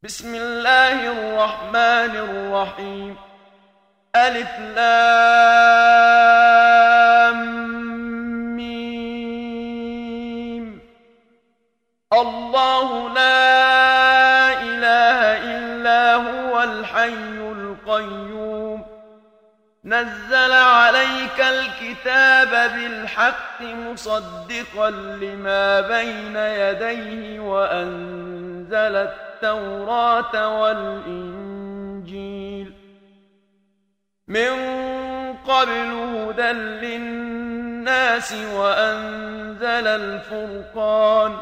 بسم الله الرحمن الرحيم. ألف لام ميم. الله لا إله إلا هو الحي القيوم. نزل عليك الكتاب بالحق مصدقا لما بين يديه وأنزل التوراة والإنجيل من قبل هدى للناس وأنزل الفرقان.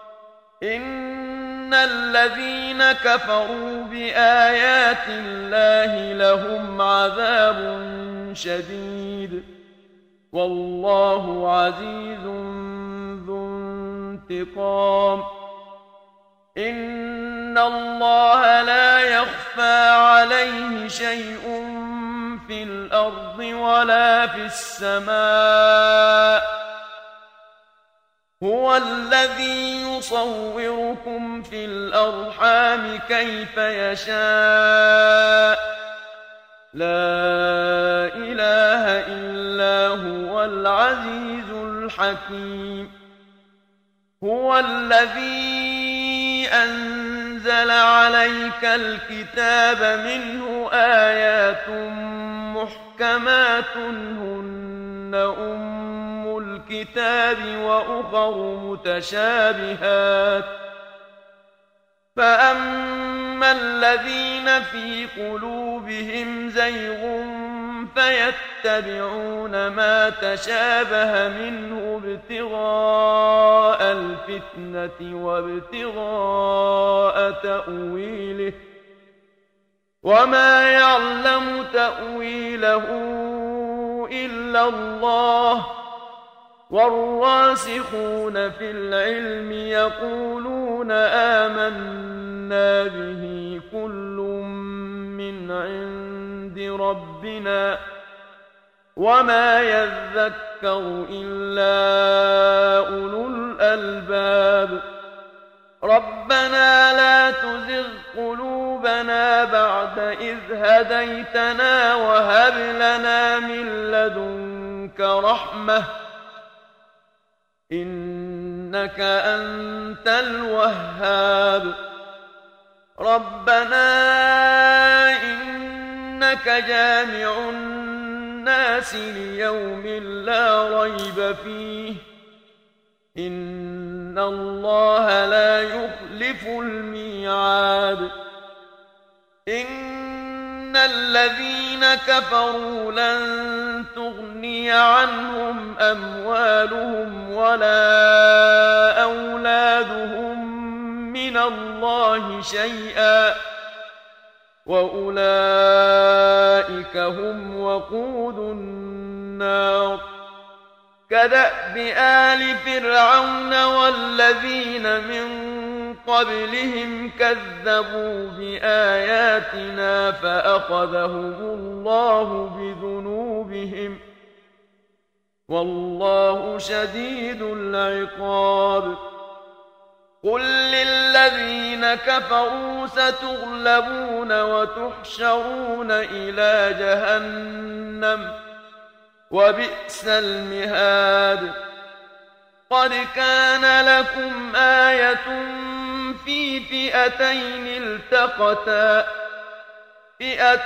إن الذين كفروا بآيات الله لهم عذاب شديد والله عزيز ذو انتقام. إن الله لا يخفى عليه شيء في الأرض ولا في السماء. هو الذي يصوركم في الأرحام كيف يشاء. لا إله إلا هو العزيز الحكيم. هو الذي أنزل عليك الكتاب منه آيات محكمات هن أم الكتاب وأخر متشابهات. فأما الذين في قلوبهم زيغ فيتبعون ما تشابه منه ابتغاء الفتنة وابتغاء تأويله وما يعلم تأويله إلا الله. والراسخون في العلم يقولون آمنا به كل من عند ربنا وما يذكر إلا أولو الألباب. ربنا لا تزغ قلوبنا بعد إذ هديتنا وهب لنا من لدنك رحمة إنك أنت الوهاب. ربنا إنك جامع الناس ليوم لا ريب فيه إن الله لا يخلف الميعاد. إن الذين كفروا لن تغني عنهم أموالهم ولا أولادهم من الله شيئا وأولئك هم وقود النار. كدأب آل فرعون والذين من قبلهم كذبوا بآياتنا فأخذهم الله بذنوبهم والله شديد العقاب. قل للذين كفروا ستغلبون وتحشرون إلى جهنم وبئس المهاد. قد كان لكم آية في فئتين التقتا فئة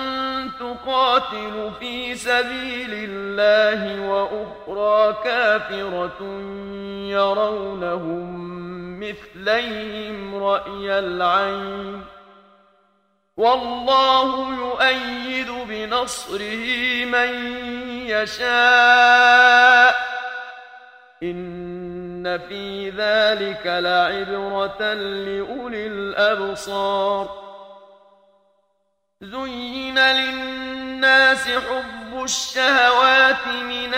تقاتل في سبيل الله وأخرى كافرة يرونهم مثليهم رأي العين والله يؤيد بنصره من يشاء. إن في ذلك لعبرة لأولي الأبصار. زين للناس حب الشهوات من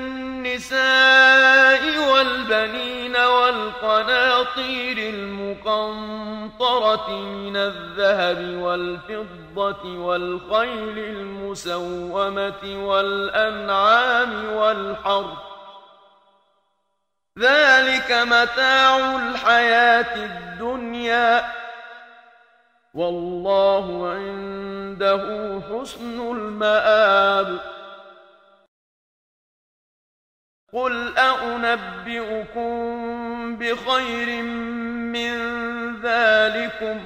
النساء والبنين والقناطير المقنطرة من الذهب والفضة والخيل المسومة والأنعام والحرث ذلك متاع الحياة الدنيا والله عنده حسن المآب. قل أنبئكم بخير من ذلكم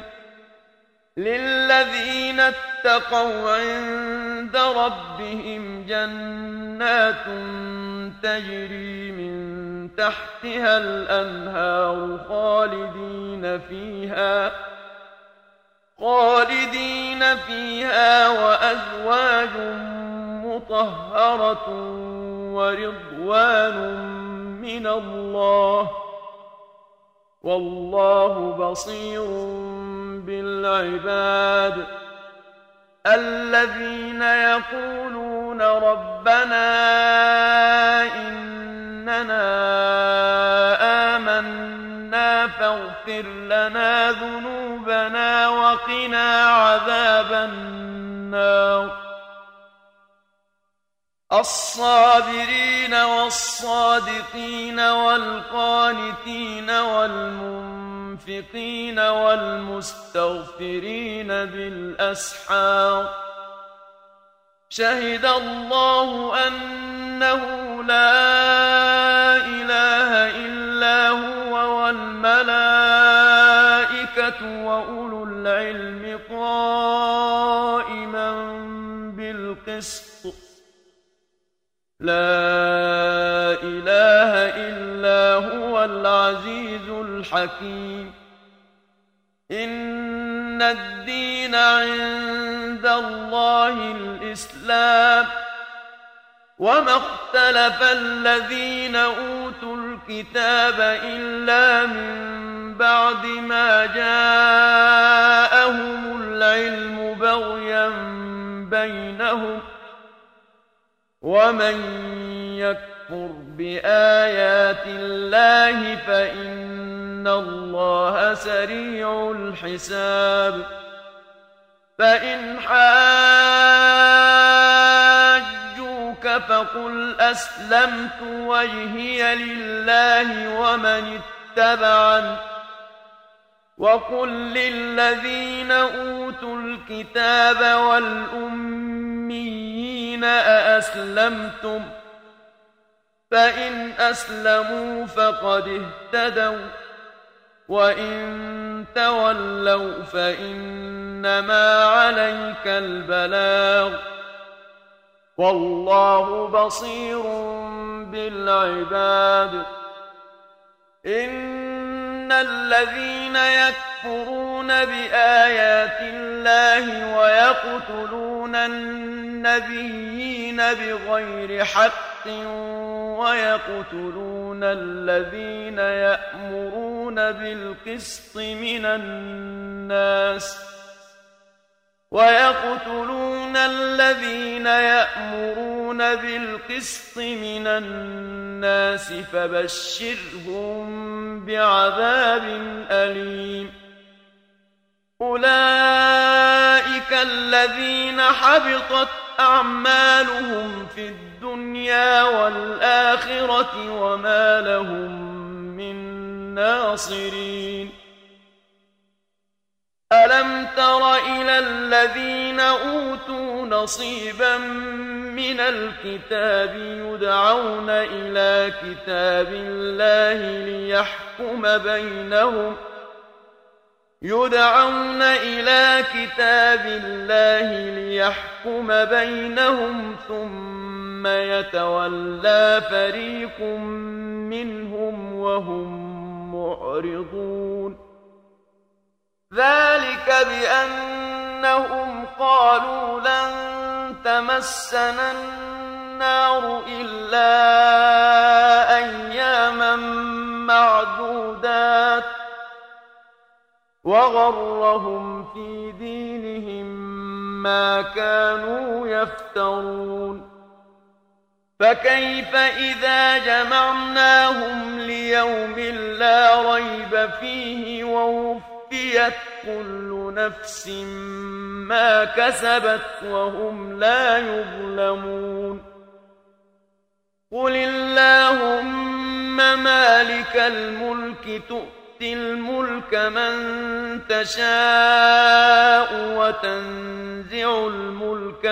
للذين اتقوا عند ربهم جنات تجري من تحتها الأنهار خالدين فيها وأزواج مطهرة ورضوان من الله والله بصير بالعباد. الذين يقولون ربنا إننا آمنا فاغفر لنا ذنوبنا وقنا عذاب النار. الصابرين والصادقين والقانتين والمنفقين والمستغفرين بالأسحار. شهد الله أنه لا إله إلا هو والملائكة وأولو العلم قائما بالقسط لا إله إلا هو العزيز الحكيم. إن الدين عند الله الإسلام وما اختلف الذين أوتوا الكتاب إلا من بعد ما جاءهم العلم بغيا بينهم ومن يكفر بآيات الله فإن الله سريع الحساب. فإن حاجوك فقل أسلمت وجهي لله ومن اتبعني وقل للذين أوتوا الكتاب والأميين أأسلمتم فإن أسلموا فقد اهتدوا وإن تولوا فإنما عليك البلاغ والله بصير بالعباد. إن الذين يكفرون بآيات الله ويقتلون النبيين بغير حق ويقتلون الذين يأمرون بالقسط من الناس فبشرهم بعذاب أليم. أولئك الذين حبطت أعمالهم في الدنيا والآخرة وما لهم من ناصرين. ألم تر إلى الذين أوتوا نصيبا من الكتاب يدعون إلى كتاب الله ليحكم بينهم ثم يتولى فريق منهم وهم معرضون. ذلك بأنهم قالوا لن تمسنا النار إلا أياما معدودات وغرهم في دينهم ما كانوا يفترون. فكيف إذا جمعناهم ليوم لا ريب فيه ووفيت كل نفس ما كسبت وهم لا يظلمون. قل اللهم مالك الملك تؤتي الملك من تشاء وتنزع الملك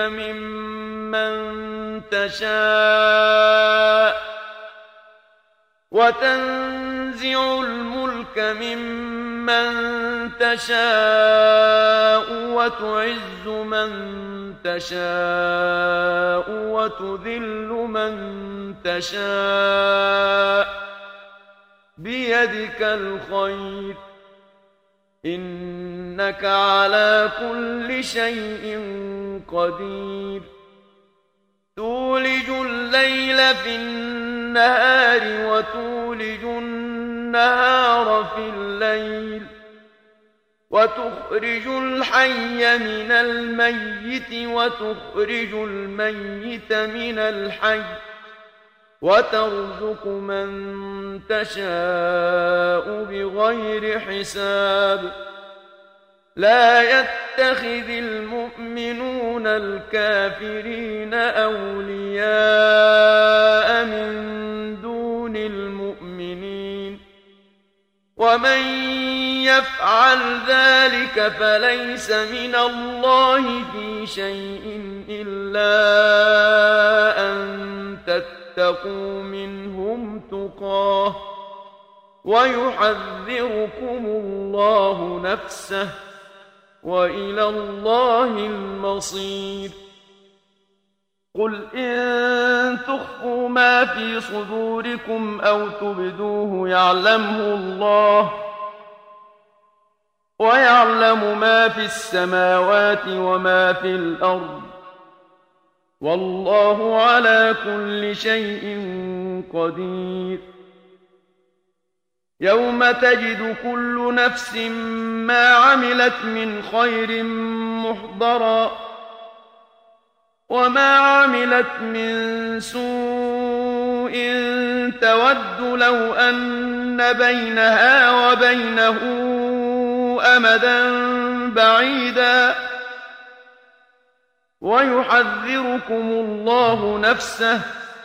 ممن تشاء وتعز من تشاء وتذل من تشاء بيدك الخير إنك على كل شيء قدير تولج الليل في النهار وتولج النهار في الليل وتخرج الحي من الميت وتخرج الميت من الحي وترزق من تشاء بغير حساب لا يتخذ المؤمنون الكافرين أولياء من دون المؤمنين ومن يفعل ذلك فليس من الله في شيء إلا أن تتقوا منهم تقاه ويحذركم الله نفسه وإلى الله المصير قل إن تخفوا ما في صدوركم أو تبدوه يعلمه الله ويعلم ما في السماوات وما في الأرض والله على كل شيء قدير يوم تجد كل نفس ما عملت من خير محضرا وما عملت من سوء تود لو أن بينها وبينه أمدا بعيدا ويحذركم الله نفسه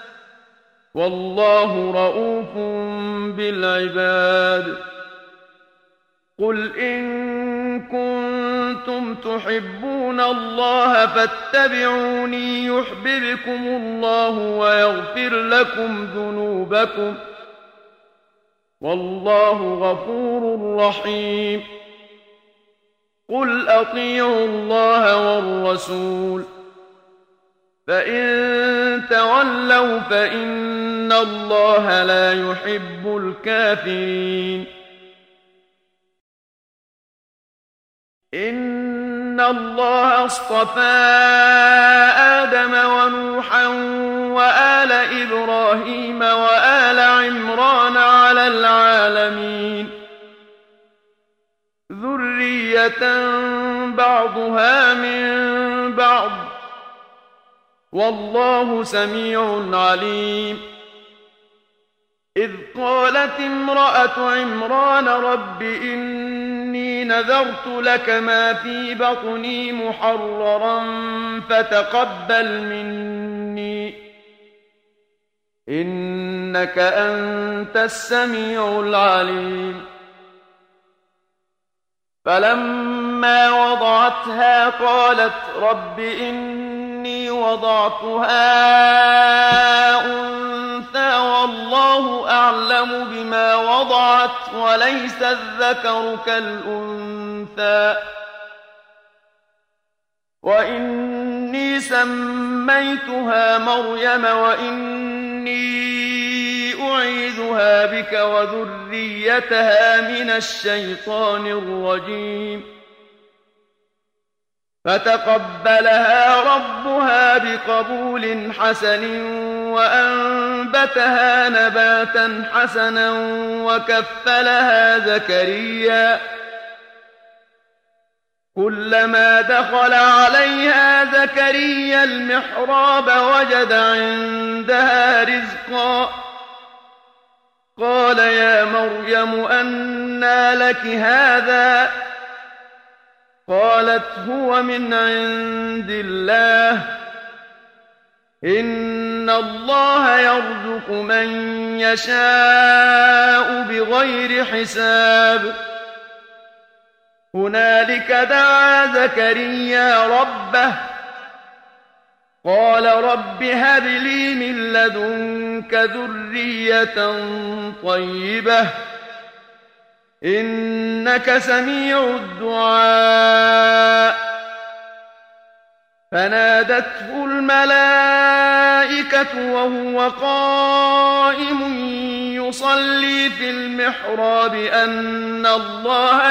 والله رءوف بالعباد قل إن كنتم تحبون الله فاتبعوني يحببكم الله ويغفر لكم ذنوبكم والله غفور رحيم قل أطيعوا الله والرسول فإن تولوا فإن الله لا يحب الكافرين إن الله اصطفى آدم ونوحا وآل إبراهيم وآل عمران على العالمين ذرية بعضها من بعض والله سميع عليم إذ قالت امرأة عمران رب إني نذرت لك ما في بطني محررا فتقبل مني إنك أنت السميع العليم فلما وضعتها قالت رب إني وضعتها أنثى والله أعلم بما وضعت وليس الذكر كالأنثى وإني سميتها مريم وإني أعيذها بك وذريتها من الشيطان الرجيم فتقبلها ربها بقبول حسن وأنبتها نباتا حسنا وكفلها زكريا كلما دخل عليها زكريا المحراب وجد عندها رزقا قال يا مريم أنى لك هذا قالت هو من عند الله إن إِنَّ اللَّهَ يَرْزُقُ مَن يَشَاءُ بِغَيْرِ حِسَابٍ هُنَالِكَ دَعَا زَكَرِيَّا رَبَّهُ قَالَ رَبِّ هَبْ لِي مِن لَّدُنكَ ذُرِّيَّةً طَيِّبَةً إِنَّكَ سَمِيعُ الدُّعَاءِ فنادته الملائكة وهو قائم يصلي في المحراب أن الله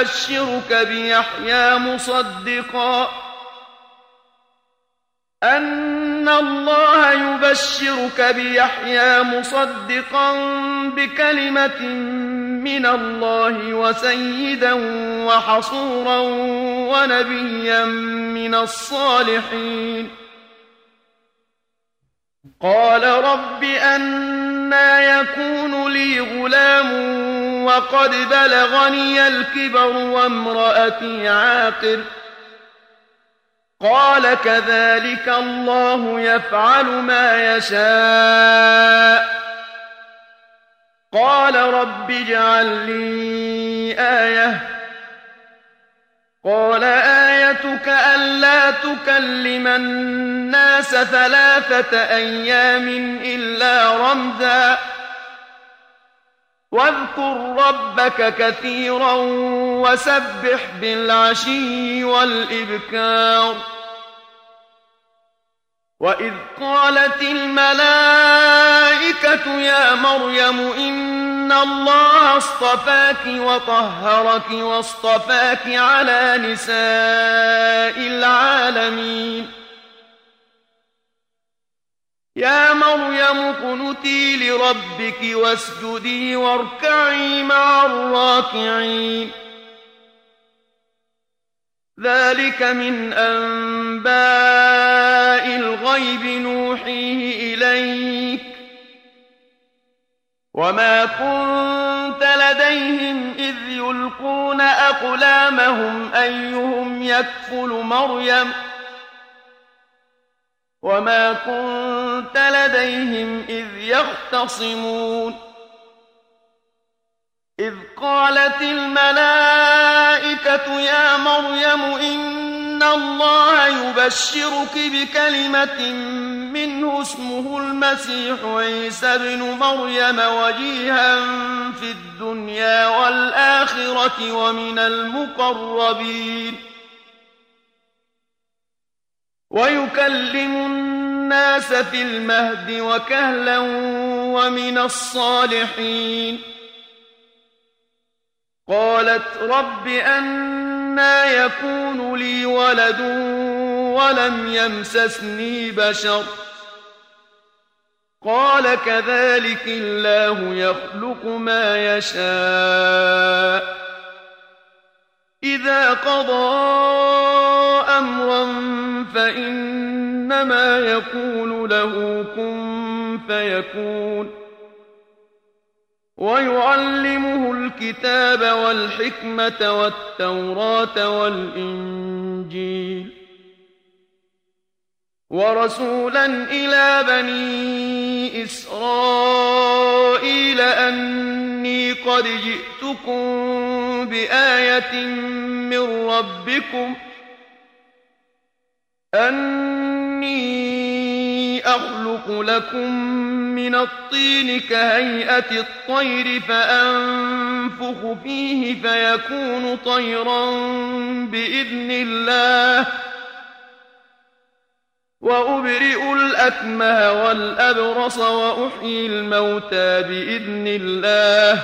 يبشرك بيحيى مصدقا بكلمة من الله وسيدا وحصورا ونبيا من الصالحين قال رب أنى يكون لي غلام وقد بلغني الكبر وامرأتي عاقر قال كذلك الله يفعل ما يشاء قال رب اجعل لي آية قال آيتك ألا تكلم الناس 3 أيام إلا رمزا واذكر ربك كثيرا وسبح بالعشي والإبكار وإذ قالت الملائكة يا مريم إن الله اصطفاك وطهرك واصطفاك على نساء العالمين يا مريم اقنتي لربك واسجدي واركعي مع الراكعين ذلك من أنباء الغيب نوحيه إليك وما كنت لديهم إذ يلقون أقلامهم أيهم يكفل مريم وما كنت لديهم إذ يختصمون إذ قالت الملائكة يا مريم إن الله يبشرك بكلمة منه اسمه المسيح عيسى ابن مريم وجيها في الدنيا والآخرة ومن المقربين ويكلم الناس في المهد وكهلا ومن الصالحين قالت رب أنى يكون لي ولد ولم يمسسني بشر قال كذلك الله يخلق ما يشاء إذا قضى أمرا فإنما يقول له كن فيكون ويعلمه الكتاب والحكمة والتوراة والإنجيل ورسولا إلى بني إسرائيل أني قد جئتكم بآية من ربكم أني أخلق لكم من الطين كهيئة الطير فأنفخ فيه فيكون طيرا بإذن الله وأبرئ الأكمه والأبرص وأحيي الموتى بإذن الله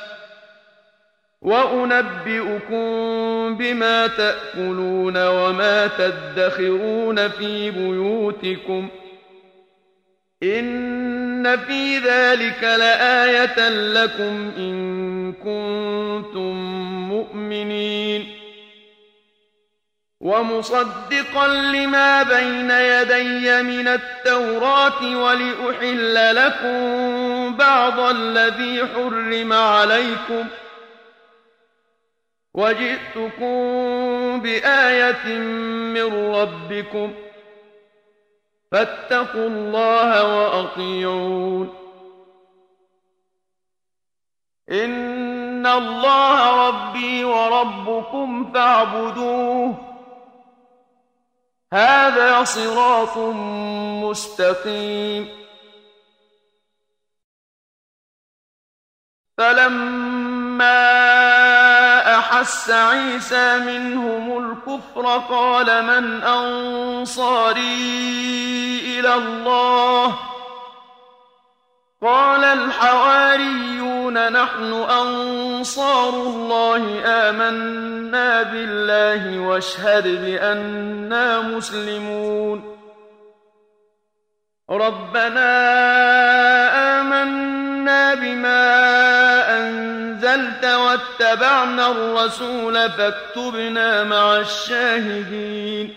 وأنبئكم بما تأكلون وما تدخرون في بيوتكم إن في ذلك لآية لكم إن كنتم مؤمنين ومصدقا لما بين يدي من التوراة ولأحل لكم بعض الذي حرم عليكم وجئتكم بآية من ربكم فاتقوا الله وأطيعون إن الله ربي وربكم فاعبدوه هذا صراط مستقيم فلما أحس عيسى منهم الكفر قال من أنصاري إلى الله قال الحواريون نحن أنصار الله آمنا بالله واشهد بأننا مسلمون ربنا آمنا بما أنزلت واتبعنا الرسول فاكتبنا مع الشاهدين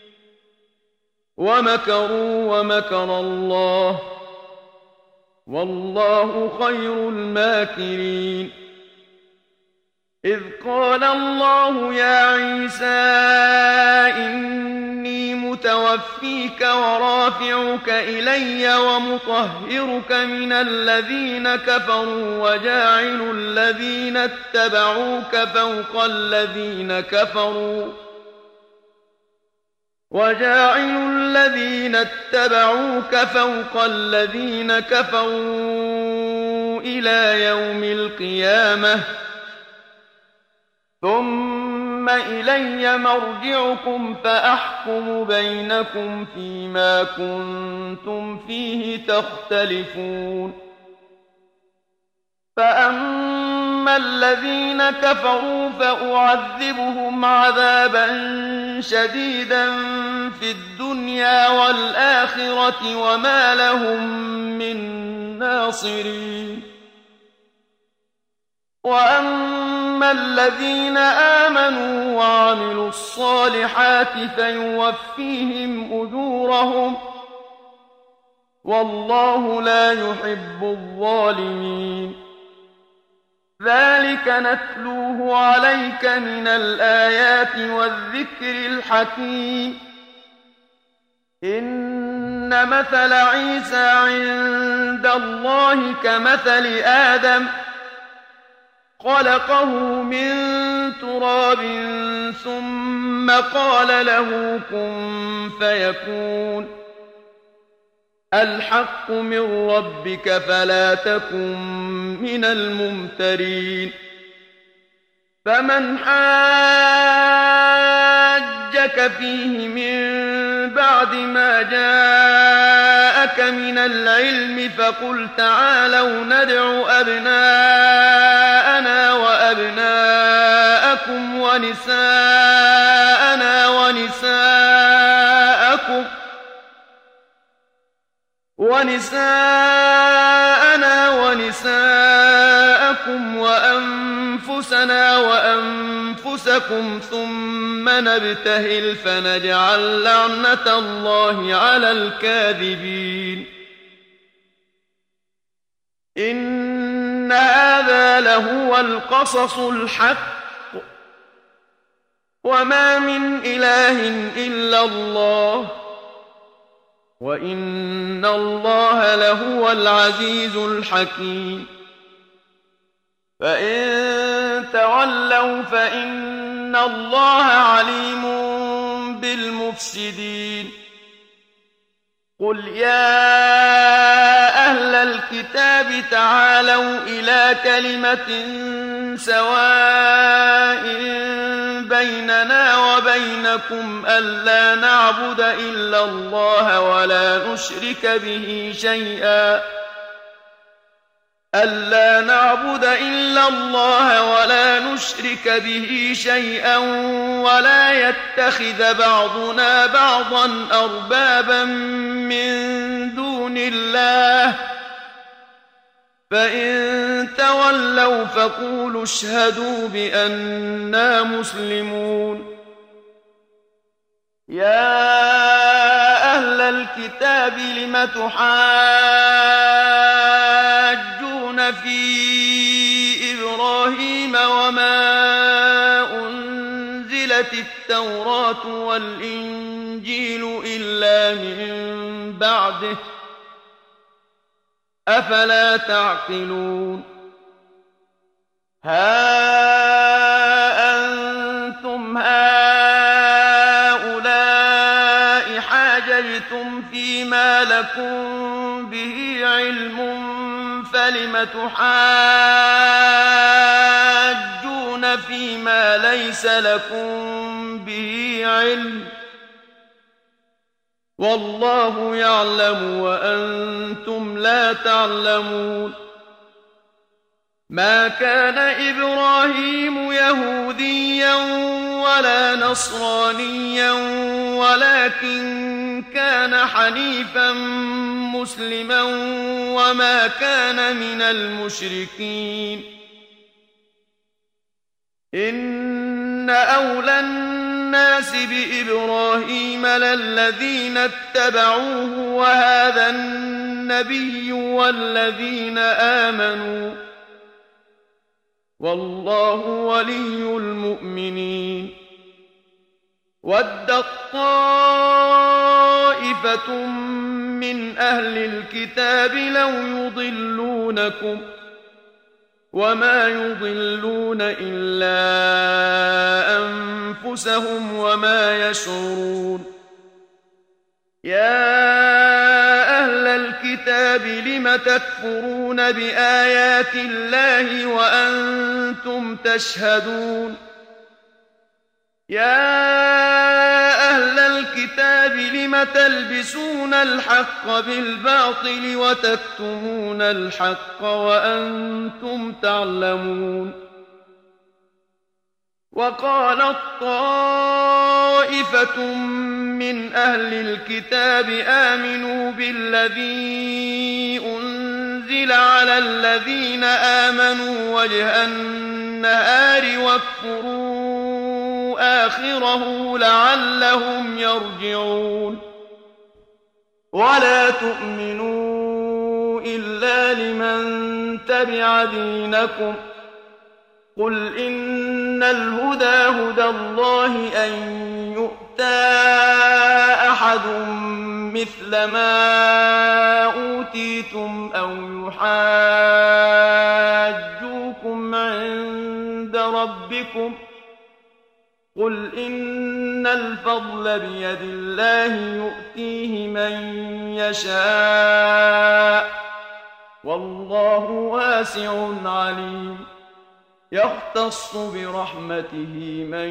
ومكروا ومكر الله والله خير الماكرين إذ قال الله يا عيسى إني متوفيك ورافعك إلي ومطهرك من الذين كفروا وجاعل الذين اتبعوك فوق الذين كفروا إلى يوم القيامة ثم إلي مرجعكم فأحكم بينكم فيما كنتم فيه تختلفون فأما الذين كفروا فأعذبهم عذابا شديدا في الدنيا والآخرة وما لهم من ناصرين وأما الذين آمنوا وعملوا الصالحات فيوفيهم أجورهم والله لا يحب الظالمين ذلك نتلوه عليك من الآيات والذكر الحكيم إن مثل عيسى عند الله كمثل آدم خلقه من تراب ثم قال له كن فيكون الحق من ربك فلا تكن من الممترين فمن حاجك فيه من بعد ما جاءك من العلم فقل تعالوا ندع أبناءنا وأبناءكم ونساءنا ونساءكم وأنفسنا وأنفسكم ثم نبتهل فنجعل لعنة الله على الكاذبين إن هذا لهو القصص الحق وما من إله إلا الله وإن الله لهو العزيز الحكيم فإن تولوا فإن الله عليم بالمفسدين قل يا أهل الكتاب تعالوا إلى كلمة سواء بيننا وبينكم ألا نعبد إلا الله ولا نشرك به شيئا ولا يتخذ بعضنا بعضا أربابا من دون الله فإن تولوا فقولوا اشهدوا بأننا مسلمون يا أهل الكتاب لم تحاجون في إبراهيم وما نزلت التوراة والإنجيل إلا من بعده أفلا تعقلون ها أنتم هؤلاء حاججتم فيما لكم به علم فلم تحاجون فيما ليس لكم به علم والله يعلم وأنتم لا تعلمون ما كان إبراهيم يهوديا ولا نصرانيا ولكن كان حنيفا مسلما وما كان من المشركين إن أولى الناس بإبراهيم للذين اتبعوه وهذا النبي والذين آمنوا والله ولي المؤمنين ودت طائفة من أهل الكتاب لو يضلونكم وما يضلون إلا أنفسهم وما يشعرون يا أهل الكتاب لم تكفرون بآيات الله وأنتم تشهدون يا أهل الكتاب لم تلبسون الحق بالباطل وتكتمون الحق وأنتم تعلمون وقالت طائفة من أهل الكتاب آمنوا بالذي أنزل على الذين آمنوا وجه النهار واكفروا آخره لعلهم يرجعون ولا تؤمنوا إلا لمن تبع دينكم قل إن الهدى هدى الله أن يؤتى أحد مثل ما أوتيتم أو يحاجوكم عند ربكم قل إن الفضل بيد الله يؤتيه من يشاء والله واسع عليم يختص برحمته من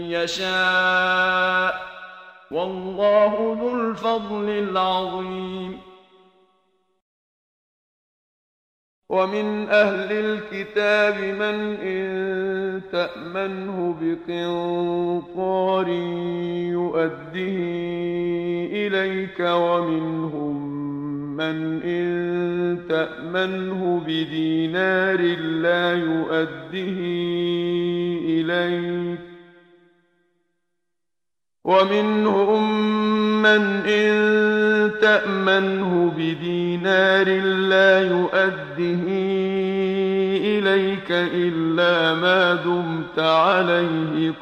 يشاء والله ذو الفضل العظيم ومن أهل الكتاب من إن تأمنه بقنطار يؤده إليك ومنهم من إن تأمنه بدينار لا يؤده إليك ومنهم من إن تأمنه بدينار لا يؤده إليك إلا ما دمت عليه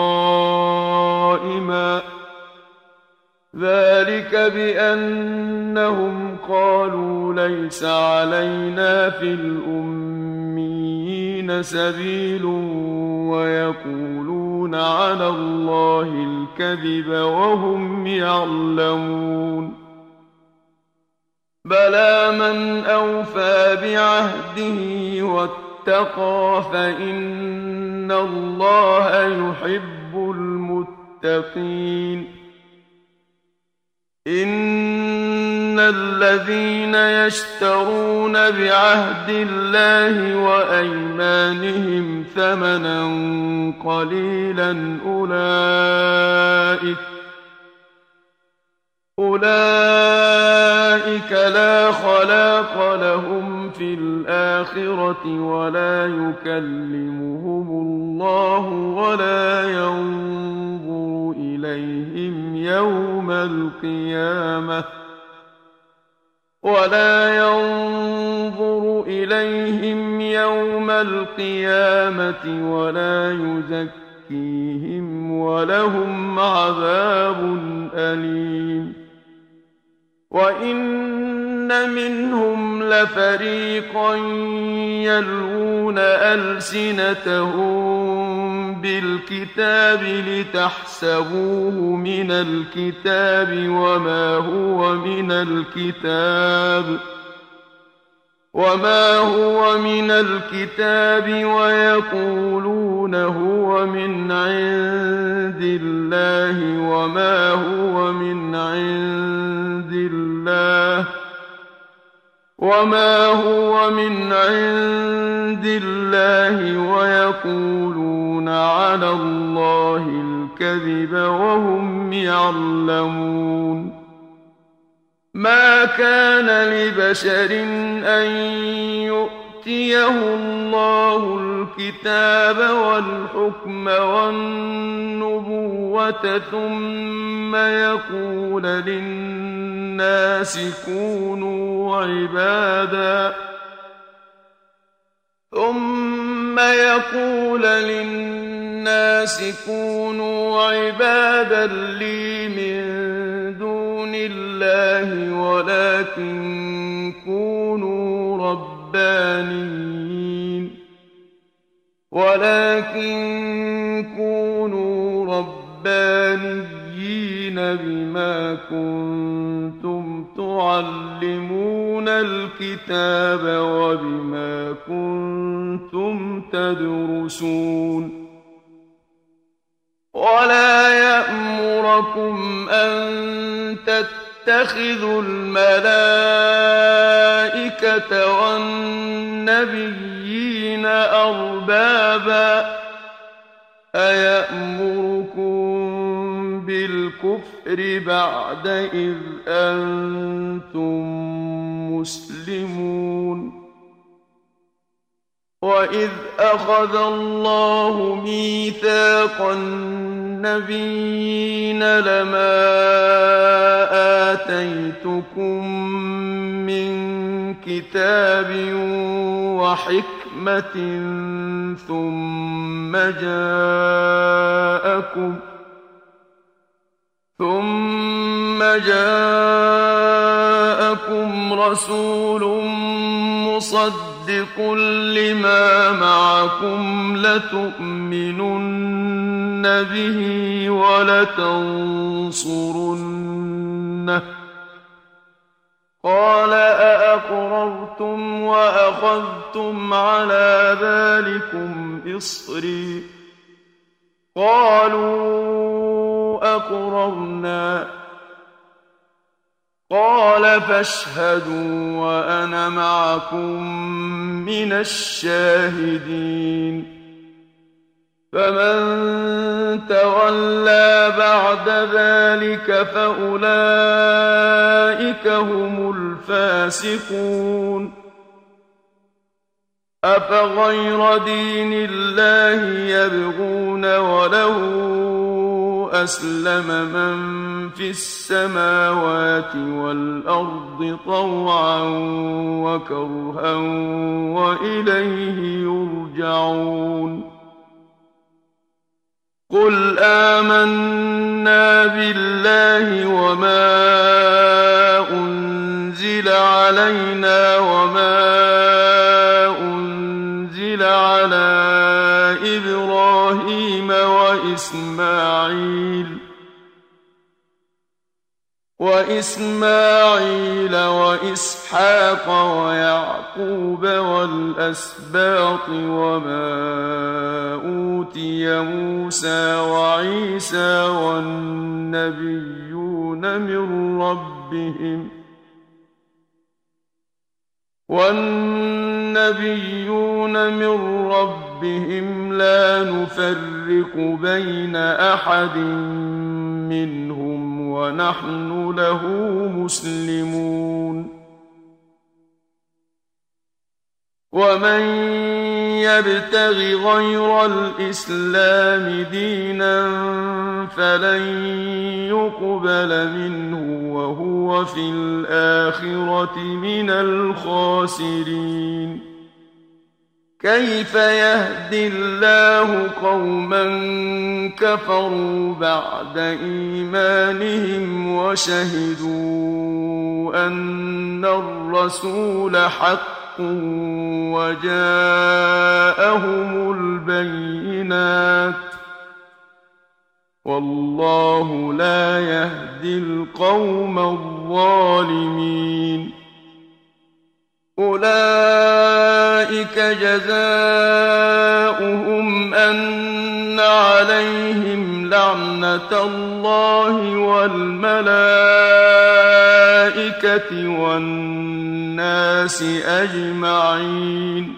قائما ذلك بأنهم قالوا ليس علينا في الأميين سبيل ويقولون على الله الكذب وهم يعلمون بلى من أوفى بعهده واتقى فإن الله يحب المتقين إن الذين يشترون بعهد الله وأيمانهم ثمنا قليلا أولئك لا خلاق لهم في الآخرة ولا يكلمهم الله ولا ينظر إليهم يوم القيامة ولا يزكيهم ولهم عذاب أليم. وإن منهم لفريقا يلوون ألسنتهم بالكتاب لتحسبوه من الكتاب وما هو من الكتاب ويقولون هو من عند الله وما هو من عند الله ويقولون على الله الكذب وهم يعلمون. ما كان لبشر أن يؤتيه الله الكتاب والحكم والنبوة ثم يقول للناس كونوا عبادا لي من دون الله ولكن كونوا ربانيين بما كنتم تعلمون الكتاب وبما كنتم تدرسون. ولا يأمركم أن تتخذوا الملائكة والنبيين أربابا أيأمركم بالكفر بعد إذ أنتم مسلمون. وإذ أخذ الله ميثاق النبيين لما آتيتكم من كتاب وحكمة ثم جاءكم رسول مصدق لما معكم لتؤمنن به ولتنصرنه قال أأقررتم وأخذتم على ذلكم إصري قالوا أقررنا قال فاشهدوا وأنا معكم من الشاهدين. فمن تولى بعد ذلك فأولئك هم الفاسقون. أفغير دين الله يبغون وله أسلم من في السماوات والأرض طوعا وكرها وإليه يرجعون. قل آمنا بالله وما أنزل علينا وما أنزل على إبراهيم وإسماعيل وإسحاق ويعقوب والأسباط وما أوتي موسى وعيسى والنبيون من ربهم لا نفرق بين أحد منهم ونحن له مسلمون. ومن يبتغ غير الإسلام دينا فلن يقبل منه وهو في الآخرة من الخاسرين. كيف يهدي الله قوما كفروا بعد إيمانهم وشهدوا أن الرسول حق وجاءهم البينات والله لا يهدي القوم الظالمين أولئك جزاؤهم أن عليهم لعنة الله والملائكة والناس أجمعين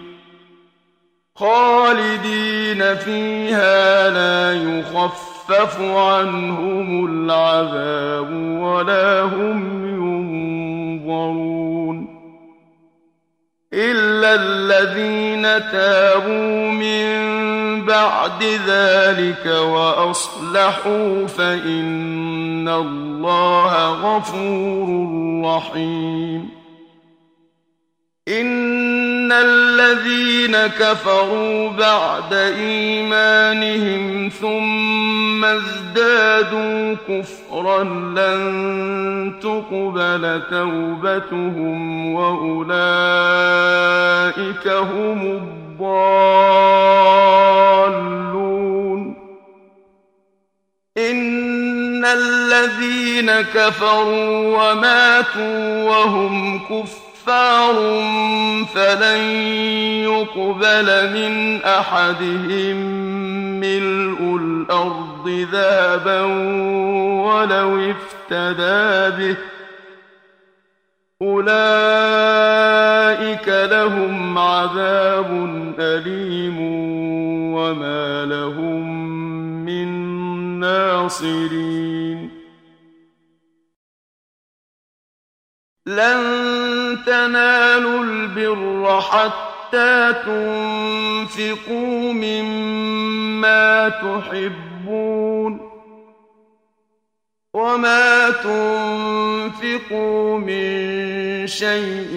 خالدين فيها لا يخفف عنهم العذاب ولا هم ينظرون إلا الذين تابوا من بعد ذلك وأصلحوا فإن الله غفور رحيم إن الذين كفروا بعد إيمانهم ثم ازدادوا كفرا لن تقبل توبتهم وأولئك هم الضالون إن الذين كفروا وماتوا وهم كفار فلن يقبل من أحدهم ملء الأرض ذهبا ولو افتدى به أولئك لهم عذاب أليم وما لهم من ناصرين لن تنالوا البر حتى تنفقوا مما تحبون وما تنفقوا من شيء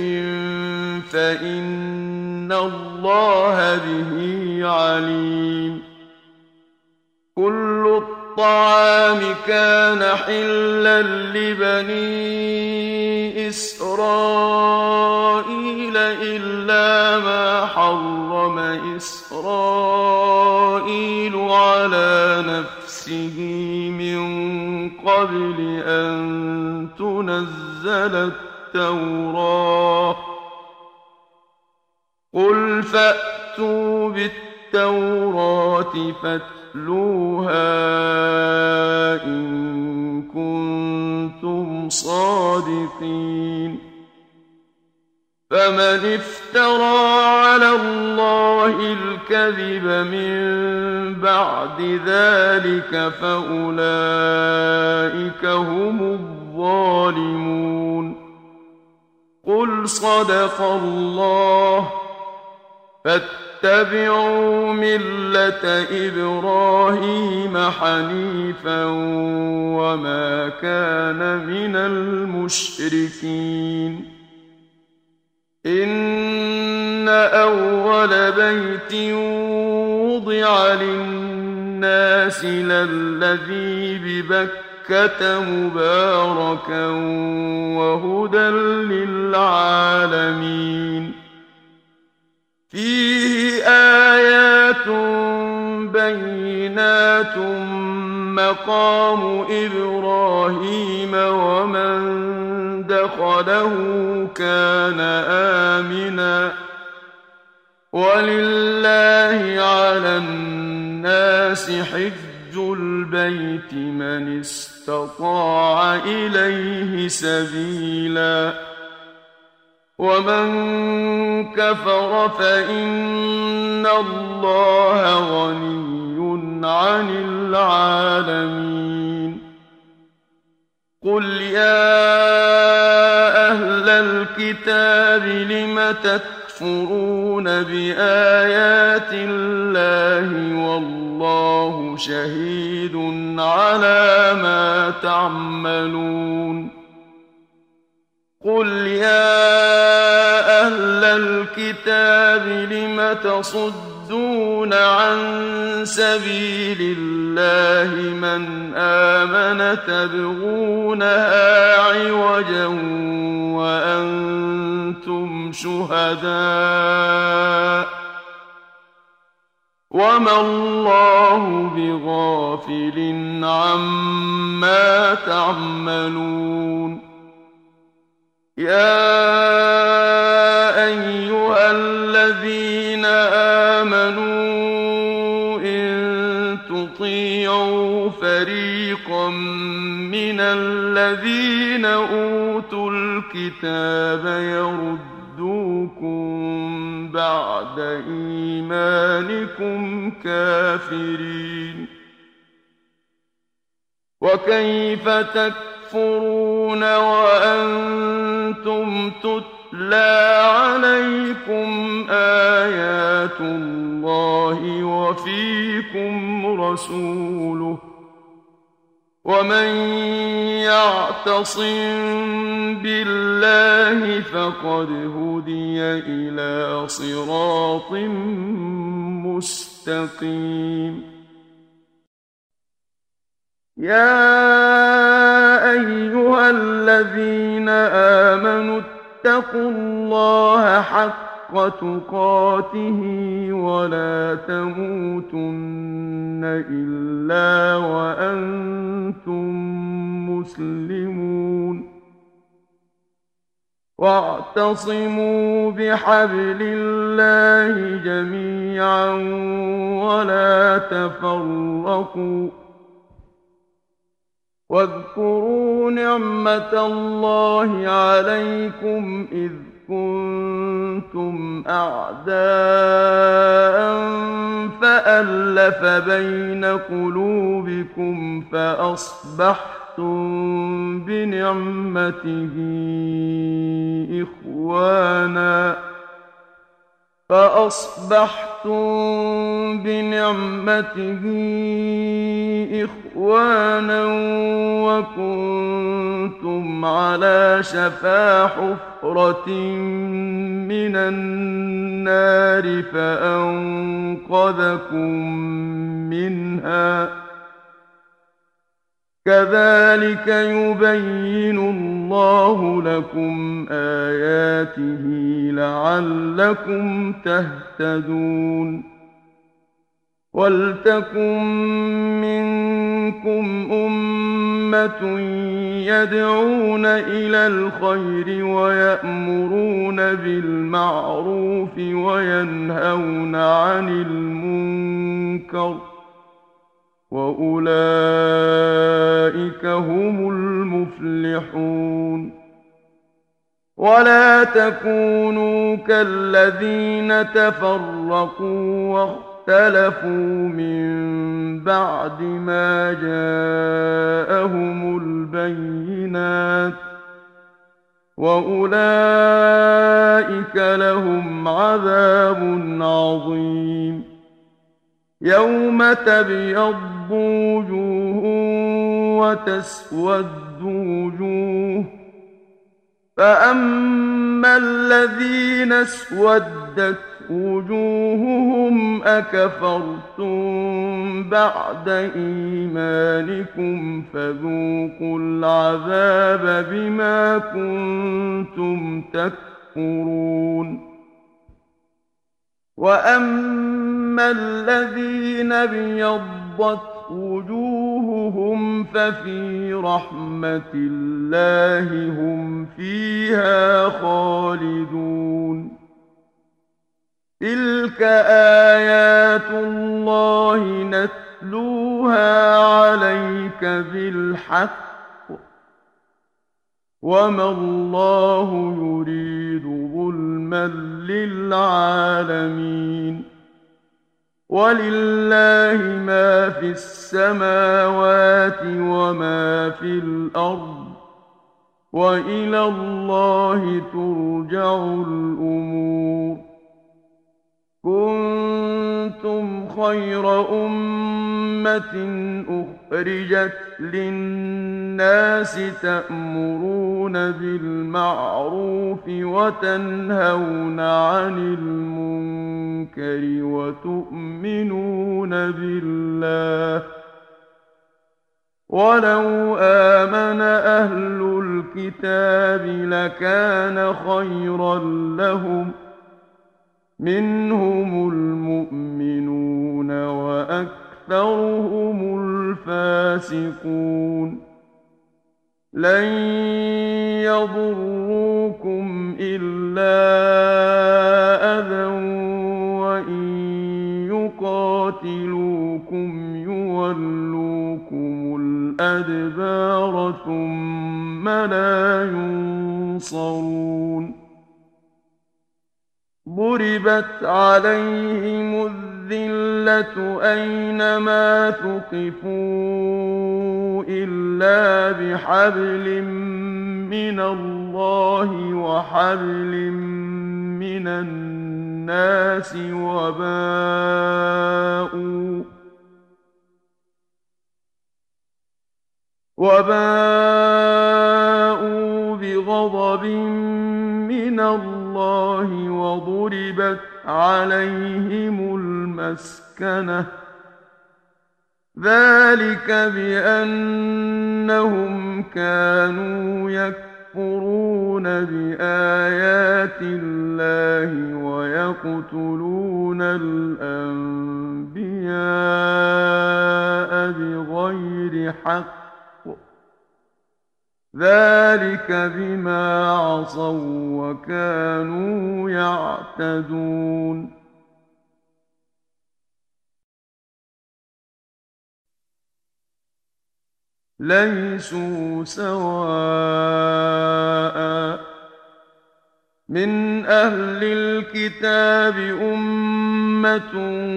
فإن الله به عليم كل الطعام كان حلا لبني إسرائيل إلا ما حرم إسرائيل على نفسه من قبل أن تنزل التوراة قل فأتوا بالتوراة فاتلوها إن كنتم صادقين فمن افترى على الله الكذب من بعد ذلك فأولئك هم الظالمون قل صدق الله فاتبعوا ملة إبراهيم حنيفا وما كان من المشركين إن أول بيت وضع للناس للذي ببكة مباركا وهدى للعالمين فيه آيات بينات مقام إبراهيم ومن دخله كان آمنا ولله على الناس حج البيت من استطاع إليه سبيلا ومن كفر فإن الله غني عن العالمين قل يا أهل الكتاب لم تكفرون بآيات الله والله شهيد على ما تعملون قُلْ يَا أَهْلَ الْكِتَابِ لِمَ تَصُدُّونَ عَن سَبِيلِ اللَّهِ مَنْ آمَنَ تَبْغُونَهَا عِوَجًا وَأَنتُمْ شُهَدَاءُ ۗ وَمَا اللَّهُ بِغَافِلٍ عَمَّا تَعْمَلُونَ يَا أَيُّهَا الَّذِينَ آمَنُوا إِن تُطِيعُوا فَرِيقًا مِّنَ الَّذِينَ أُوتُوا الْكِتَابَ يَرُدُّوكُم بَعْدَ إِيمَانِكُمْ كَافِرِينَ وَكَيْفَ تَكْفُرُونَ وَأَنتُمْ تُتْلَىٰ عَلَيْكُمْ آيَاتُ اللَّهِ وَفِيكُمْ رَسُولُهُ ۗ وَمَن يَعْتَصِم بِاللَّهِ فَقَدْ هُدِيَ إِلَىٰ صِرَاطٍ مُّسْتَقِيمٍ يَا أَيُّهَا الَّذِينَ آمَنُوا اتَّقُوا اللَّهَ حَقَّ تُقَاتِهِ وَلَا تَمُوتُنَّ إِلَّا وَأَنتُم مُّسْلِمُونَ وَاعْتَصِمُوا بِحَبْلِ اللَّهِ جَمِيعًا وَلَا تَفَرَّقُوا ۚ وَاذْكُرُوا نِعْمَةَ اللَّهِ عَلَيْكُمْ إِذْ كُنتُمْ أَعْدَاءً فَأَلَّفَ بَيْنَ قُلُوبِكُمْ فَأَصْبَحْتُم بِنِعْمَتِهِ إِخْوَانًا وَكُنتُمْ عَلَىٰ شَفَا حُفْرَةٍ مِّنَ النَّارِ فَأَنقَذَكُم مِّنْهَا ۗ كَذَٰلِكَ يُبَيِّنُ اللَّهُ لَكُمْ آيَاتِهِ لَعَلَّكُمْ تَهْتَدُونَ وَلْتَكُن مِّنكُمْ أُمَّةٌ يَدْعُونَ إِلَى الْخَيْرِ وَيَأْمُرُونَ بِالْمَعْرُوفِ وَيَنْهَوْنَ عَنِ الْمُنكَرِ ۚ وَأُولَٰئِكَ هُمُ الْمُفْلِحُونَ وَلَا تَكُونُوا كَالَّذِينَ تَفَرَّقُوا وَاخْتَلَفُوا مِن بَعْدِ مَا جَاءَهُمُ الْبَيِّنَاتُ ۚ وَأُولَٰئِكَ لَهُمْ عَذَابٌ عَظِيمٌ يَوْمَ تَبْيَضُّ وُجُوهٌ وَتَسْوَدُّ وُجُوهٌ ۚ فَأَمَّا الَّذِينَ اسْوَدَّتْ وُجُوهُهُمْ أَكَفَرْتُم بَعْدَ إِيمَانِكُمْ فَذُوقُوا الْعَذَابَ بِمَا كُنتُمْ تَكْفُرُونَ وَأَمَّا الَّذِينَ ابْيَضَّتْ وُجُوهُهُمْ فَفِي رَحْمَةِ اللَّهِ هُمْ فِيهَا خَالِدُونَ تِلْكَ آيَاتُ اللَّهِ نَتْلُوهَا عَلَيْكَ بِالْحَقِّ ۚ وَمَا اللَّهُ يُرِيدُ ظُلْمًا لِّلْعَالَمِينَ وَلِلَّهِ مَا فِي السَّمَاوَاتِ وَمَا فِي الْأَرْضِ ۚ وَإِلَى اللَّهِ تُرْجَعُ الْأُمُورُ كُنتُمْ خير أمة أخرجت للناس تأمرون بالمعروف وتنهون عن المنكر وتؤمنون بالله ولو آمن أهل الكتاب لكان خيرا لهم منهم المؤمنون وأكثرهم الفاسقون لن يضروكم إلا أذى وإن يقاتلوكم يولوكم الأدبار ثم لا ينصرون ضربت عليهم الذلة أينما ثقفوا إلا بحبل من الله وحبل من الناس وباءوا بغضب من الله وضربت عليهم المسكنة ذلك بأنهم كانوا يكفرون بآيات الله ويقتلون الأنبياء بغير حق ذلك بما عصوا وكانوا يعتدون ليسوا سواء من أهل الكتاب أمة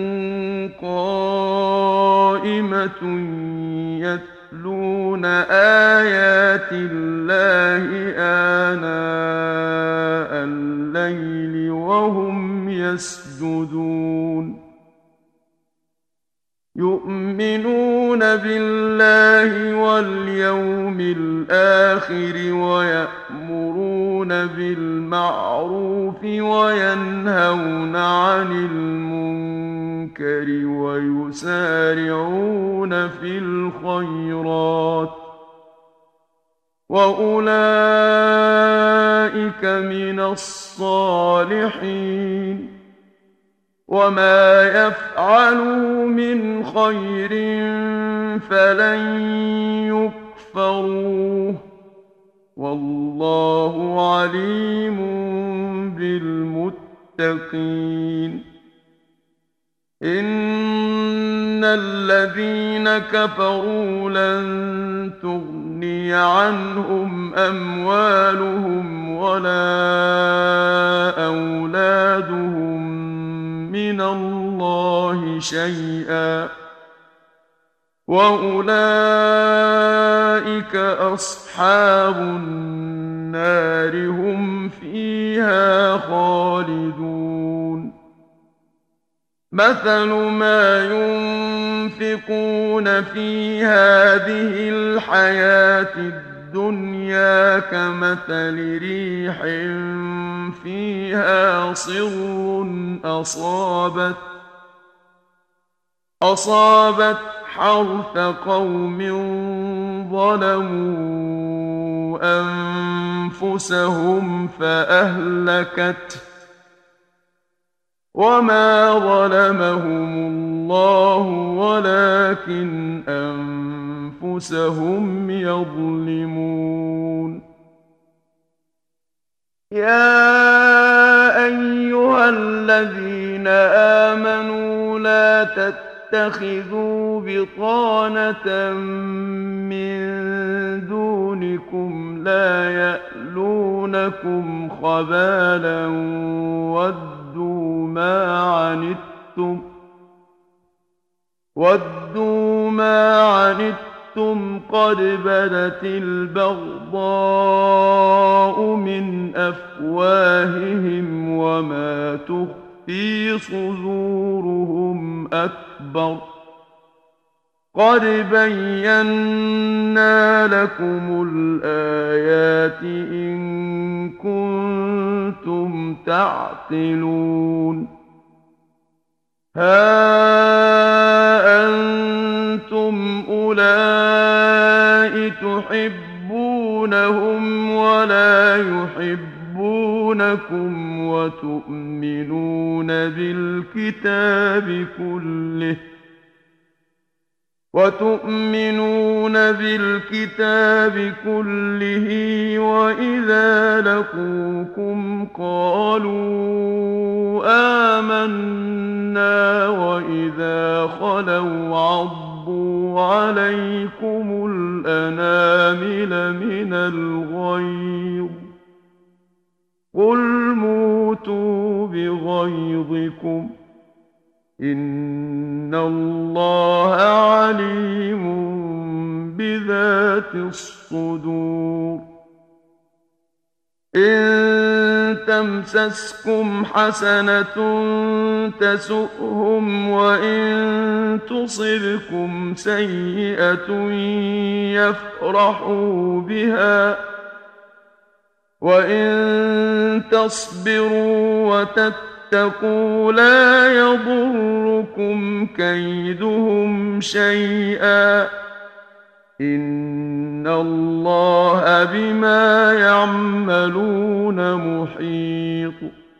قائمة يتلون آيات الله آناء الليل وهم يسجدون يؤمنون بالله واليوم الآخر ويأمرون بالمعروف وينهون عن المنكر ويسارعون في الخيرات وأولئك من الصالحين وما يفعلوا من خير فلن يكفروه والله عليم بالمتقين إن الذين كفروا لن تغني عنهم أموالهم ولا أولادهم من الله شيئا وأولئك أصحاب النار هم فيها خالدون مثل ما ينفقون في هذه الحياة الدنيا كمثل ريح فيها صر أصابت حرث قوم ظلموا أنفسهم فأهلكته وما ظلمهم الله ولكن أنفسهم يظلمون يا أيها الذين آمنوا لا تتخذوا بطانة من دونكم لا يألونكم خبالا ودوا ما عنتم قد بدت البغضاء من أفواههم وما تخفي صدورهم أكبر أكبر قد بينا لكم الآيات إن كنتم تعقلون ها أنتم أولئك تحبونهم ولا يحبونكم وتؤمنون بالكتاب كله وإذا لقوكم قالوا آمنا وإذا خلوا عضوا عليكم الأنامل من الغيظ قل موتوا بغيظكم إن الله عليم بذات الصدور إن تمسسكم حسنة تسؤهم وإن تصبكم سيئة يفرحوا بها وإن تصبروا وتتقوا لا يضركم كيدهم شيئا إن الله بما يعملون محيط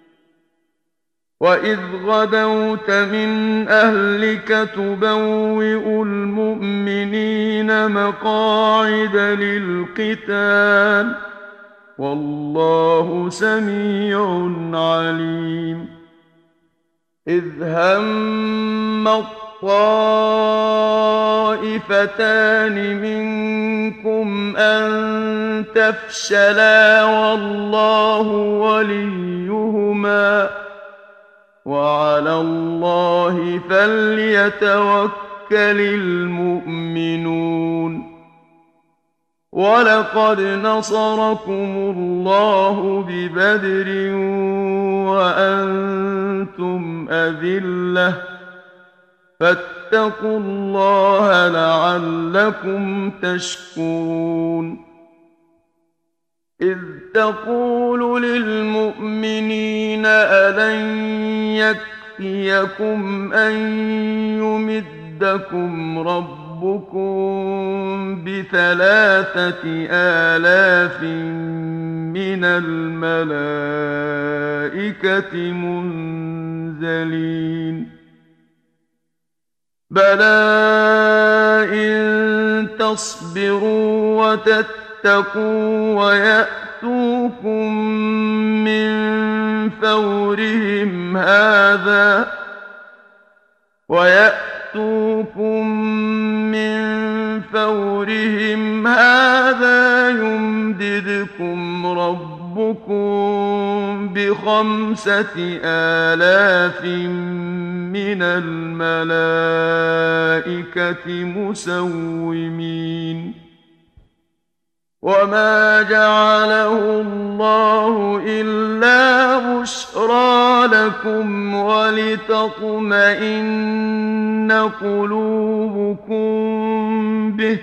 وإذ غدوت من أهلك تبوئ المؤمنين مقاعد للقتال والله سميع عليم إذ هم الطائفتان منكم أن تفشلا والله وليهما وعلى الله فليتوكل المؤمنون ولقد نصركم الله ببدر وأنتم أذلة فاتقوا الله لعلكم تشكرون إذ تقول للمؤمنين ألن يكفيكم أن يمدكم ربكم ب3,000 من الملائكة منزلين بلى إن تصبروا وتتقوا ويأتوكم من فورهم هذا يمددكم ربكم ب5,000 من الملائكة مسومين وما جعله الله إلا بشرى لكم ولتطمئن قلوبكم به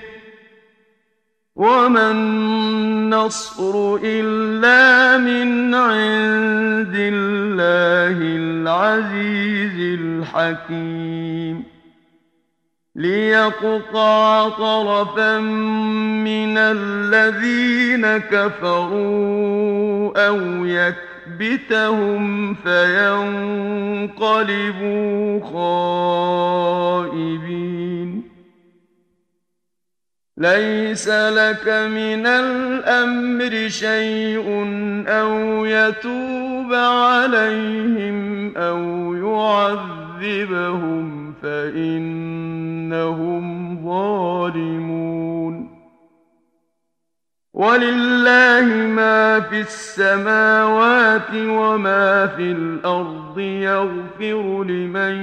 وما النصر إلا من عند الله العزيز الحكيم ليقطع طرفا من الذين كفروا أو يكبتهم فينقلبوا خائبين ليس لك من الأمر شيء أو يتوب عليهم أو يعذبهم فإنهم ظالمون ولله ما في السماوات وما في الأرض يغفر لمن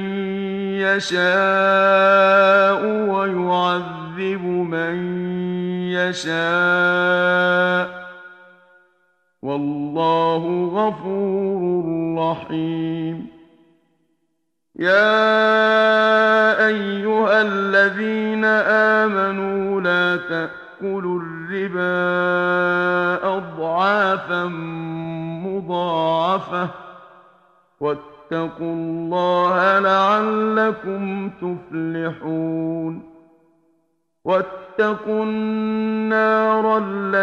يشاء ويعذب من يشاء والله غفور رحيم يا أيها الذين آمنوا لا تأكلوا الربا أضعافا مضاعفة واتقوا الله لعلكم تفلحون واتقوا النار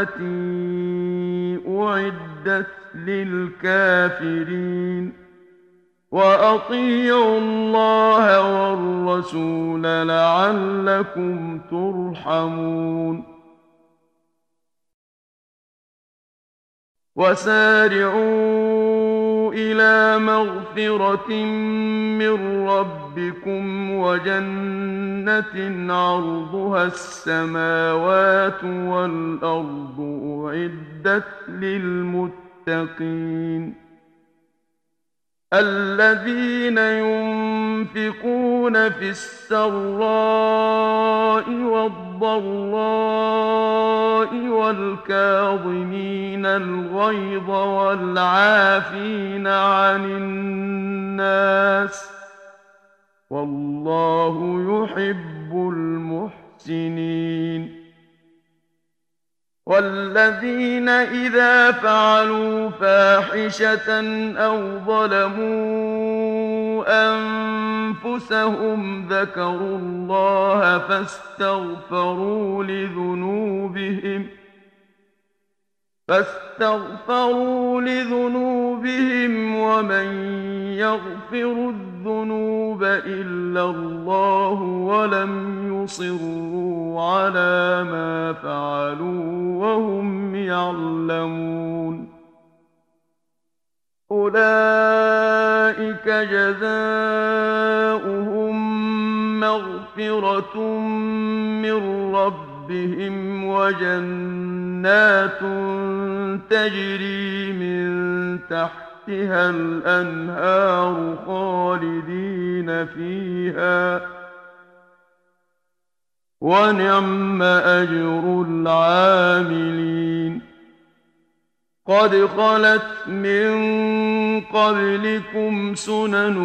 التي أعدت للكافرين وأطيعوا الله والرسول لعلكم ترحمون وسارعوا إلى مغفرة من ربكم وجنة عرضها السماوات والأرض أعدت للمتقين الذين ينفقون في السراء والضراء والكاظمين الغيظ والعافين عن الناس والله يحب المحسنين والذين إذا فعلوا فاحشة أو ظلموا أنفسهم ذكروا الله فاستغفروا لذنوبهم ومن يغفر الذنوب إلا الله ولم يصروا على ما فعلوا وهم يعلمون أولئك جزاؤهم مغفرة من ربهم وجنات تجري من تحتها الأنهار خالدين فيها ونعم أجر العاملين قد خلت من قبلكم سنن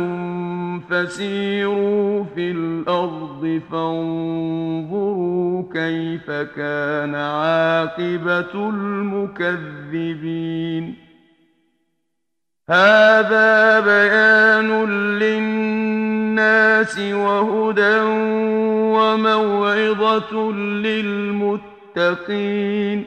فسيروا في الأرض فانظروا كيف كان عاقبة المكذبين هذا بيان للناس وهدى وموعظة للمتقين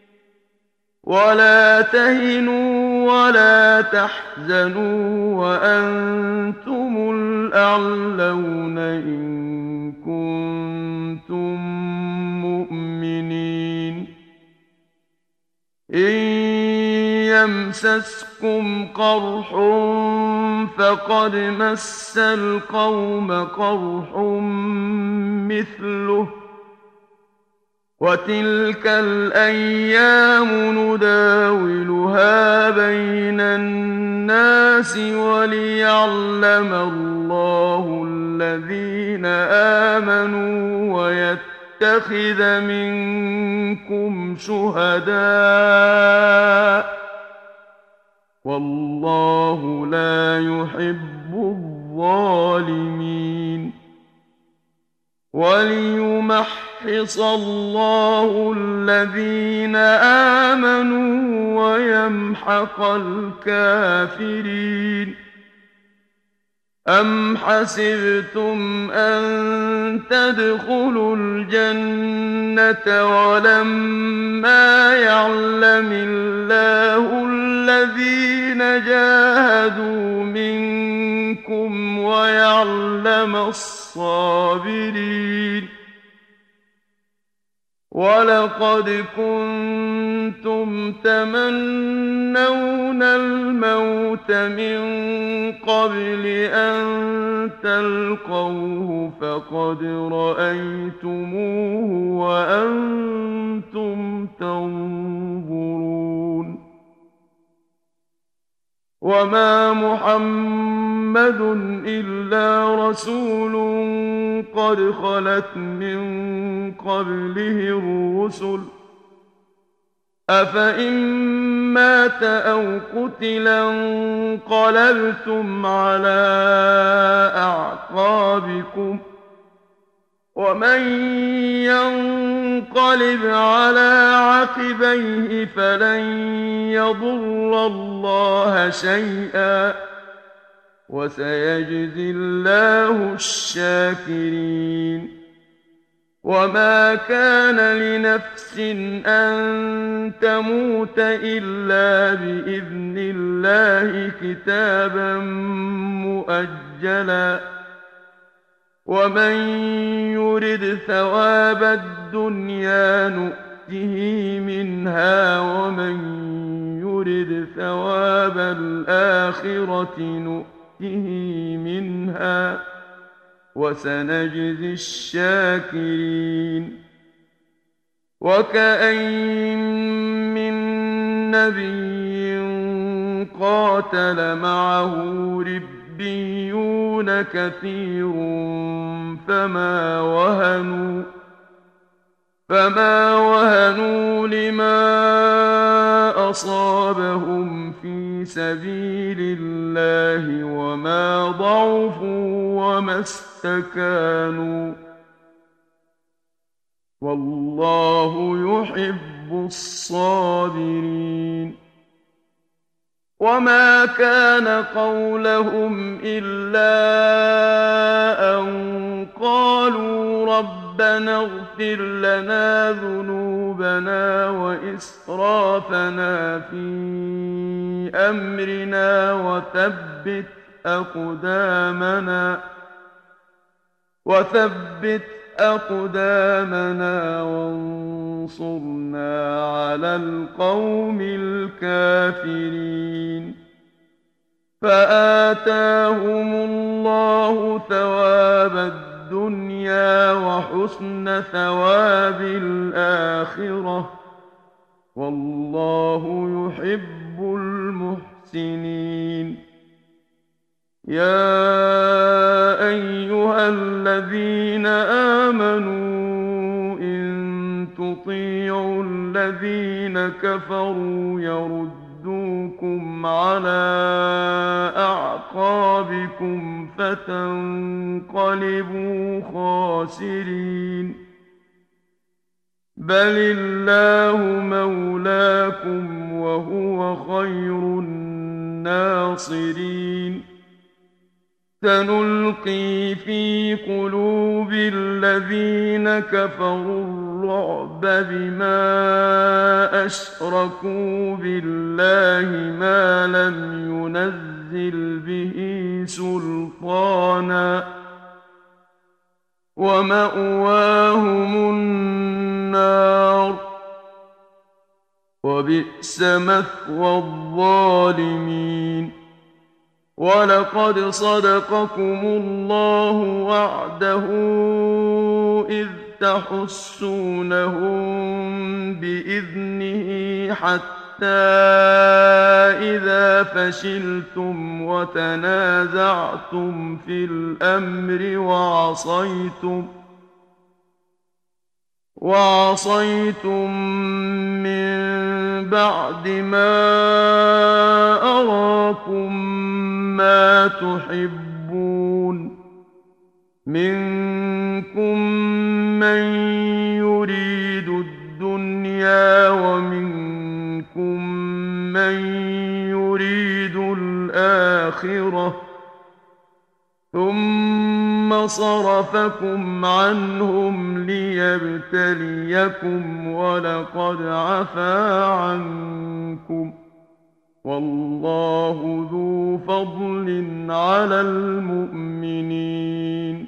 ولا تهنوا ولا تحزنوا وأنتم الأعلون إن كنتم مؤمنين إن يمسسكم قرح فقد مس القوم قرح مثله وتلك الأيام نداولها بين الناس وليعلم الله الذين آمنوا ويتخذ منكم شهداء والله لا يحب الظالمين وليمحص الله الذين آمنوا ويمحق الكافرين أم حسبتم أن تدخلوا الجنة ولما يعلم الله الذين جاهدوا منكم ويعلم الصابرين ولقد كنتم تمنون الموت من قبل أن تلقوه فقد رأيتموه وأنتم تنظرون وما محمد إلا رسول قد خلت من قبله الرسل أفإن مات أو قتلا انقلبتم على أعقابكم ومن ينقلب على عقبيه فلن يضر الله شيئا وسيجزي الله الشاكرين وما كان لنفس أن تموت إلا بإذن الله كتابا مؤجلا ومن يرد ثواب الدنيا نؤته منها ومن يرد ثواب الآخرة نؤته منها وسنجزي الشاكرين وكأين من نبي قاتل معه ربيون كثير فما وهنوا لما أصابهم في سبيل الله وما ضعفوا وما استكانوا والله يحب الصابرين وما كان قولهم إلا أن قالوا ربنا اغفر لنا ذنوبنا وإسرافنا في أمرنا وثبت أقدامنا وانصرنا على القوم الكافرين فآتاهم الله ثواب الدنيا وحسن ثواب الآخرة والله يحب المحسنين يا أيها الذين آمنوا إن تطيعوا الذين كفروا يردوكم على أعقابكم فتنقلبوا خاسرين بل الله مولاكم وهو خير الناصرين سنلقي في قلوب الذين كفروا الرعب بما أشركوا بالله ما لم ينزل به سلطانا ومأواهم النار وبئس مثوى الظالمين ولقد صدقكم الله وعده إذ تحسونهم بإذنه حتى إذا فشلتم وتنازعتم في الأمر وعصيتم من بعد ما أراكم ما تحبون منكم من يريد الدنيا ومنكم من يريد الآخرة ثم صرفكم عنهم ليبتليكم ولقد عفا عنكم والله ذو فضل على المؤمنين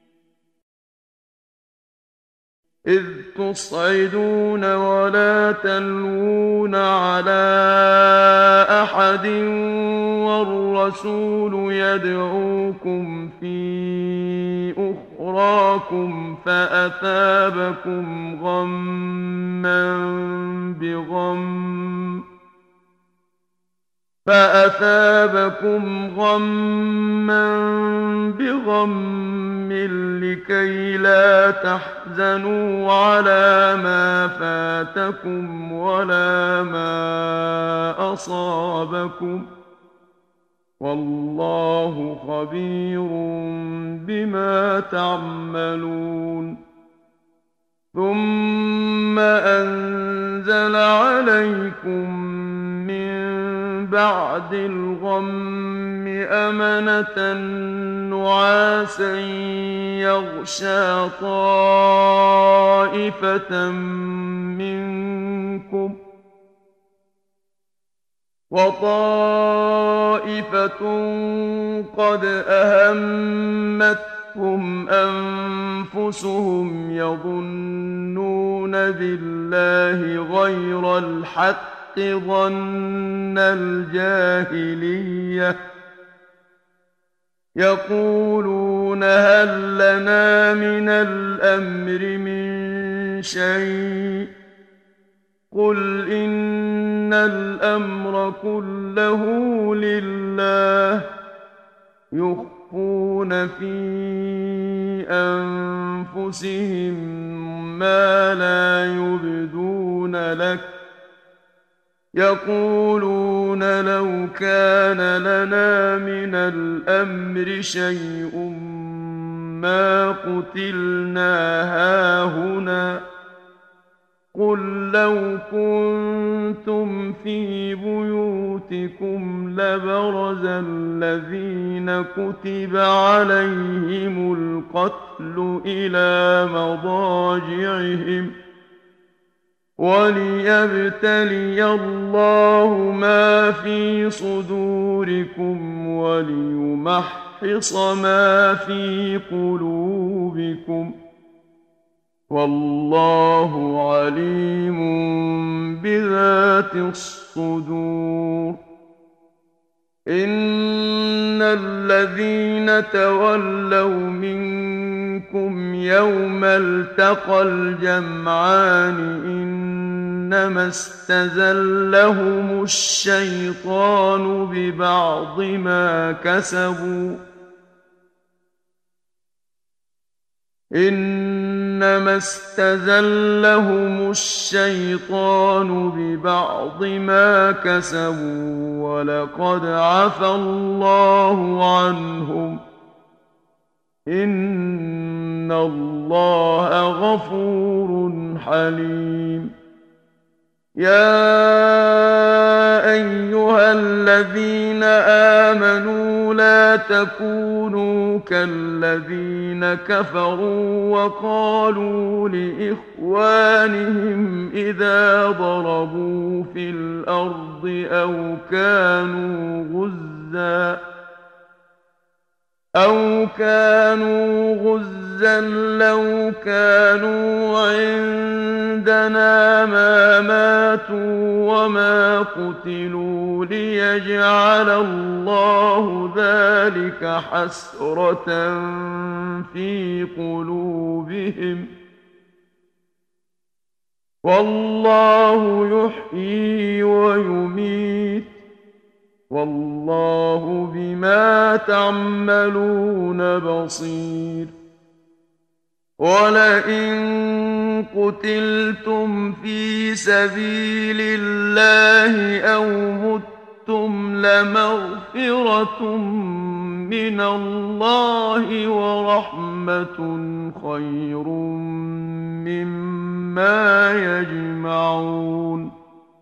إذ تصعدون ولا تلوون على أحد والرسول يدعوكم في أخراكم فأثابكم فأثابكم غما بغم لكي لا تحزنوا على ما فاتكم ولا ما أصابكم والله خبير بما تعملون ثم أنزل عليكم من بعد الغم أمنة نعاسا يغشى طائفة منكم وطائفة قد أهمتهم أنفسهم يظنون بالله غير الحق ظن الجاهلية يقولون هل لنا من الأمر من شيء قل إن الأمر كله لله يخفون في أنفسهم ما لا يبدون لك يقولون لو كان لنا من الأمر شيء ما قتلنا هاهنا قل لو كنتم في بيوتكم لبرز الذين كتب عليهم القتل إلى مضاجعهم وليبتلي الله ما في صدوركم وليمحص ما في قلوبكم والله عليم بذات الصدور إن الذين تولوا منكم يوم التقى الجمعان إنما استزلهم الشيطان ببعض ما كسبوا إنما استزلهم الشيطان ببعض ما كسبوا ولقد عفى الله عنهم إن الله غفور حليم يا أيها الذين آمنوا لا تكونوا كالذين كفروا وقالوا لإخوانهم إذا ضربوا في الأرض أو كانوا غزا لو كانوا عندنا ما ماتوا وما قتلوا ليجعل الله ذلك حسرة في قلوبهم والله يحيي ويميت والله بما تعملون بصير ولئن قتلتم في سبيل الله أو متم لمغفرة من الله ورحمة خير مما يجمعون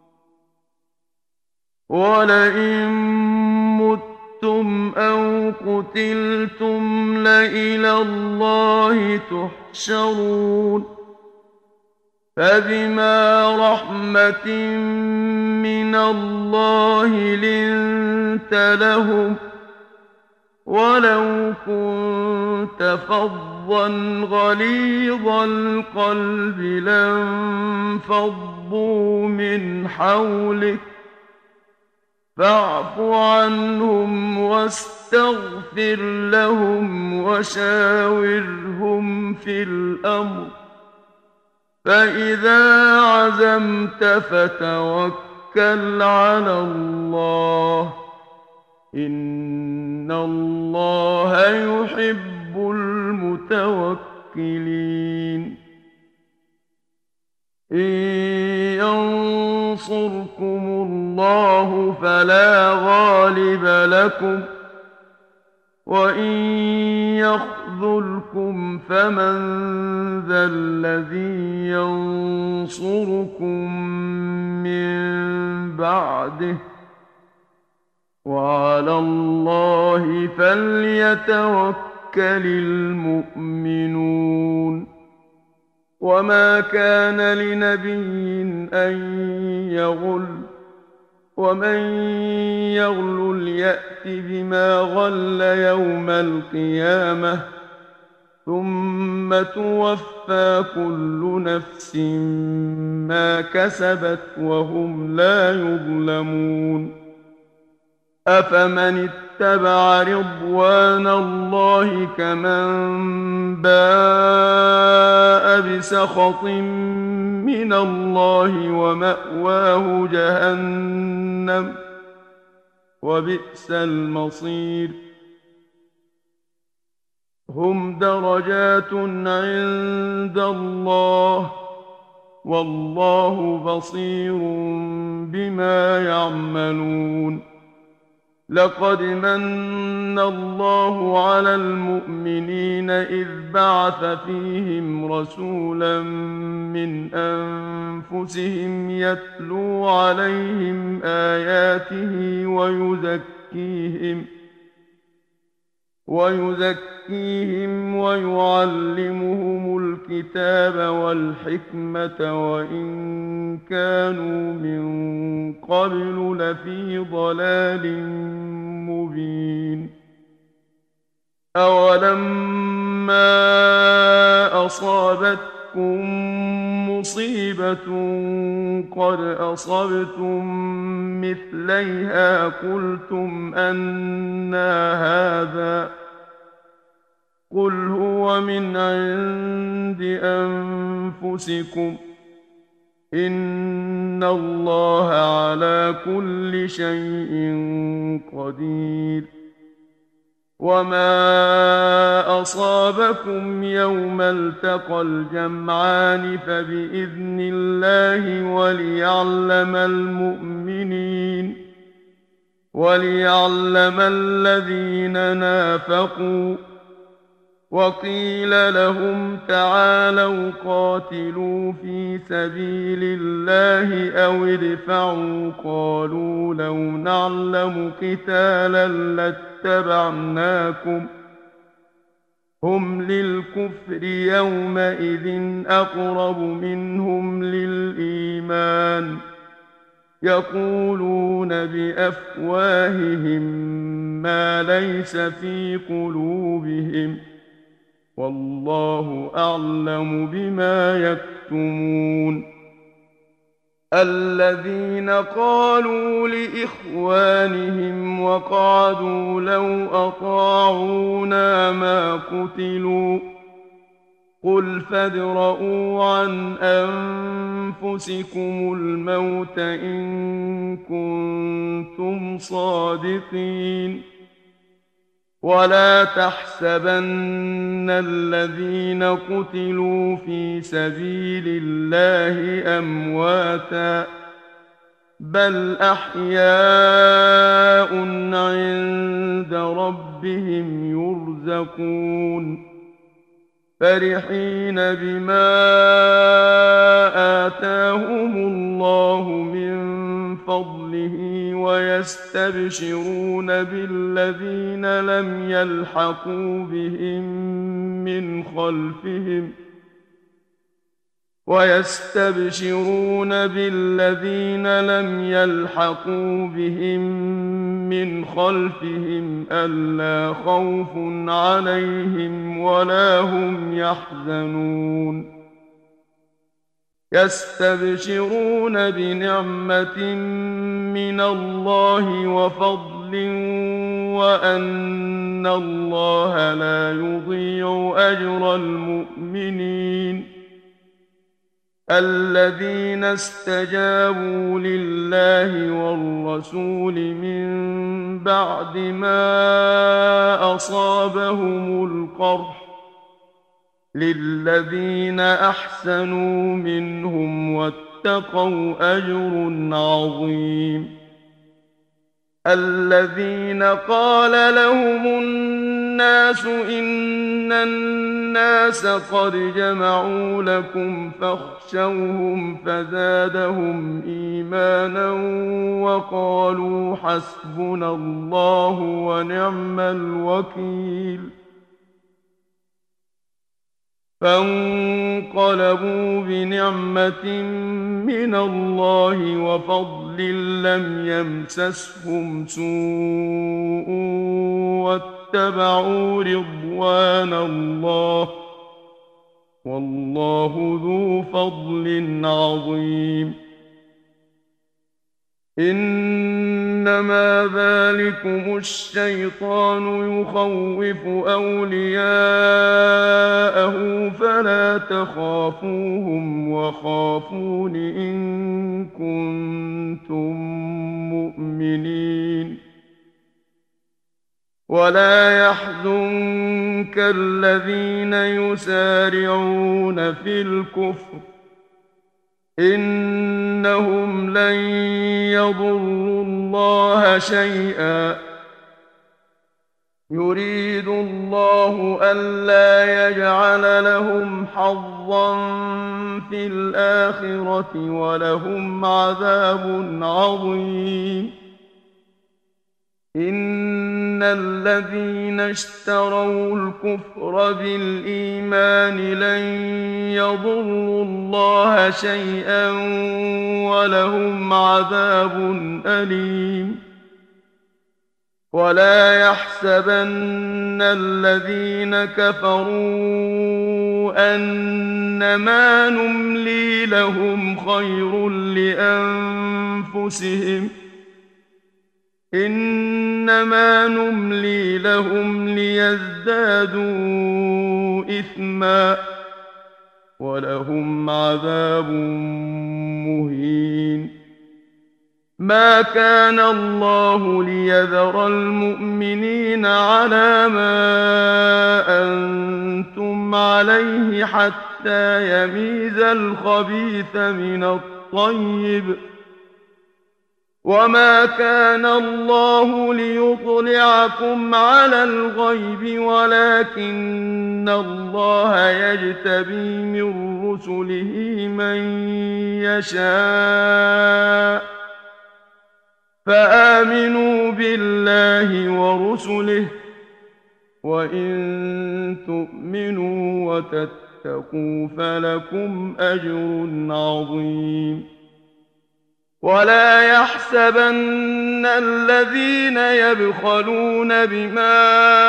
ولئن متم أو قتلتم لإلى الله تحشرون فبما رحمة من الله لنت لهم ولو كنت فظا غليظ القلب لانفضوا من حولك فاعف عنهم واستغفر لهم وشاورهم في الأمر فإذا عزمت فتوكل وتوكل على الله إن الله يحب المتوكلين إن ينصركم الله فلا غالب لكم وإن يخذلكم فمن ذا الذي ينصركم من بعده وعلى الله فليتوكل المؤمنون وما كان لنبي أن يغل ومن يغلل يأت بما غل يوم القيامة ثم توفى كل نفس ما كسبت وهم لا يظلمون أفمن اتبع رضوان الله كمن باء بسخط من الله ومأواه جهنم وبئس المصير هم درجات عند الله والله بصير بما يعملون لقد من الله على المؤمنين إذ بعث فيهم رسولا من أنفسهم يتلو عليهم آياته ويزكيهم ويعلمهم الكتاب والحكمة وإن كانوا من قبل لفي ضلال مبين أولما أصابتكم مصيبة قد أصبتم مثليها قلتم أنى هذا قل هو من عند أنفسكم إن الله على كل شيء قدير وما أصابكم يوم التقى الجمعان فبإذن الله وليعلم الذين نافقوا وقيل لهم تعالوا قاتلوا في سبيل الله أو ادفعوا قالوا لو نعلم قتالا لاتبعناكم هم للكفر يومئذ أقرب منهم للإيمان يقولون بأفواههم ما ليس في قلوبهم والله أعلم بما يكتمون الذين قالوا لإخوانهم وقعدوا لو أطاعونا ما قتلوا قل فادرءوا عن أنفسكم الموت إن كنتم صادقين ولا تحسبن الذين قتلوا في سبيل الله أمواتا بل أحياء عند ربهم يرزقون فرحين بما آتاهم الله من فضله ويستبشرون بالذين لم يلحقوا بهم من خلفهم ألا خوف عليهم ولا هم يحزنون يستبشرون بنعمة من الله وفضل وأن الله لا يضيع أجر المؤمنين الذين استجابوا لله والرسول من بعد ما أصابهم القرح للذين أحسنوا منهم واتقوا أجر عظيم. الذين قال لهم الناس إن الناس قد جمعوا لكم فاخشوهم فزادهم إيمانا وقالوا حسبنا الله ونعم الوكيل. فانقلبوا بنعمة من الله وفضل لم يمسسهم سوء واتبعوا رضوان الله والله ذو فضل عظيم. إنما ذلكم الشيطان يخوف أولياءه فلا تخافوهم وخافون إن كنتم مؤمنين. ولا يحزنك الذين يسارعون في الكفر إنهم لن يضروا الله شيئا يريد الله ألا يجعل لهم حظا في الآخرة ولهم عذاب عظيم. إن الذين اشتروا الكفر بالإيمان لن يضروا الله شيئا ولهم عذاب أليم. ولا يحسبن الذين كفروا أنما نملي لهم خير لأنفسهم إنما نملي لهم ليزدادوا إثما ولهم عذاب مهين. ما كان الله ليذر المؤمنين على ما أنتم عليه حتى يميز الخبيث من الطيب وما كان الله ليطلعكم على الغيب ولكن الله يجتبي من رسله من يشاء فآمنوا بالله ورسله وإن تؤمنوا وتتقوا فلكم أجر عظيم. ولا يحسبن الذين يبخلون بما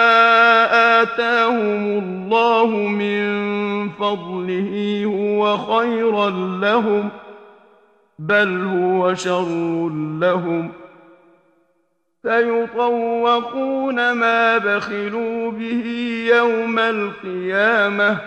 آتاهم الله من فضله هو خيرا لهم بل هو شر لهم سيطوقون ما بخلوا به يوم القيامة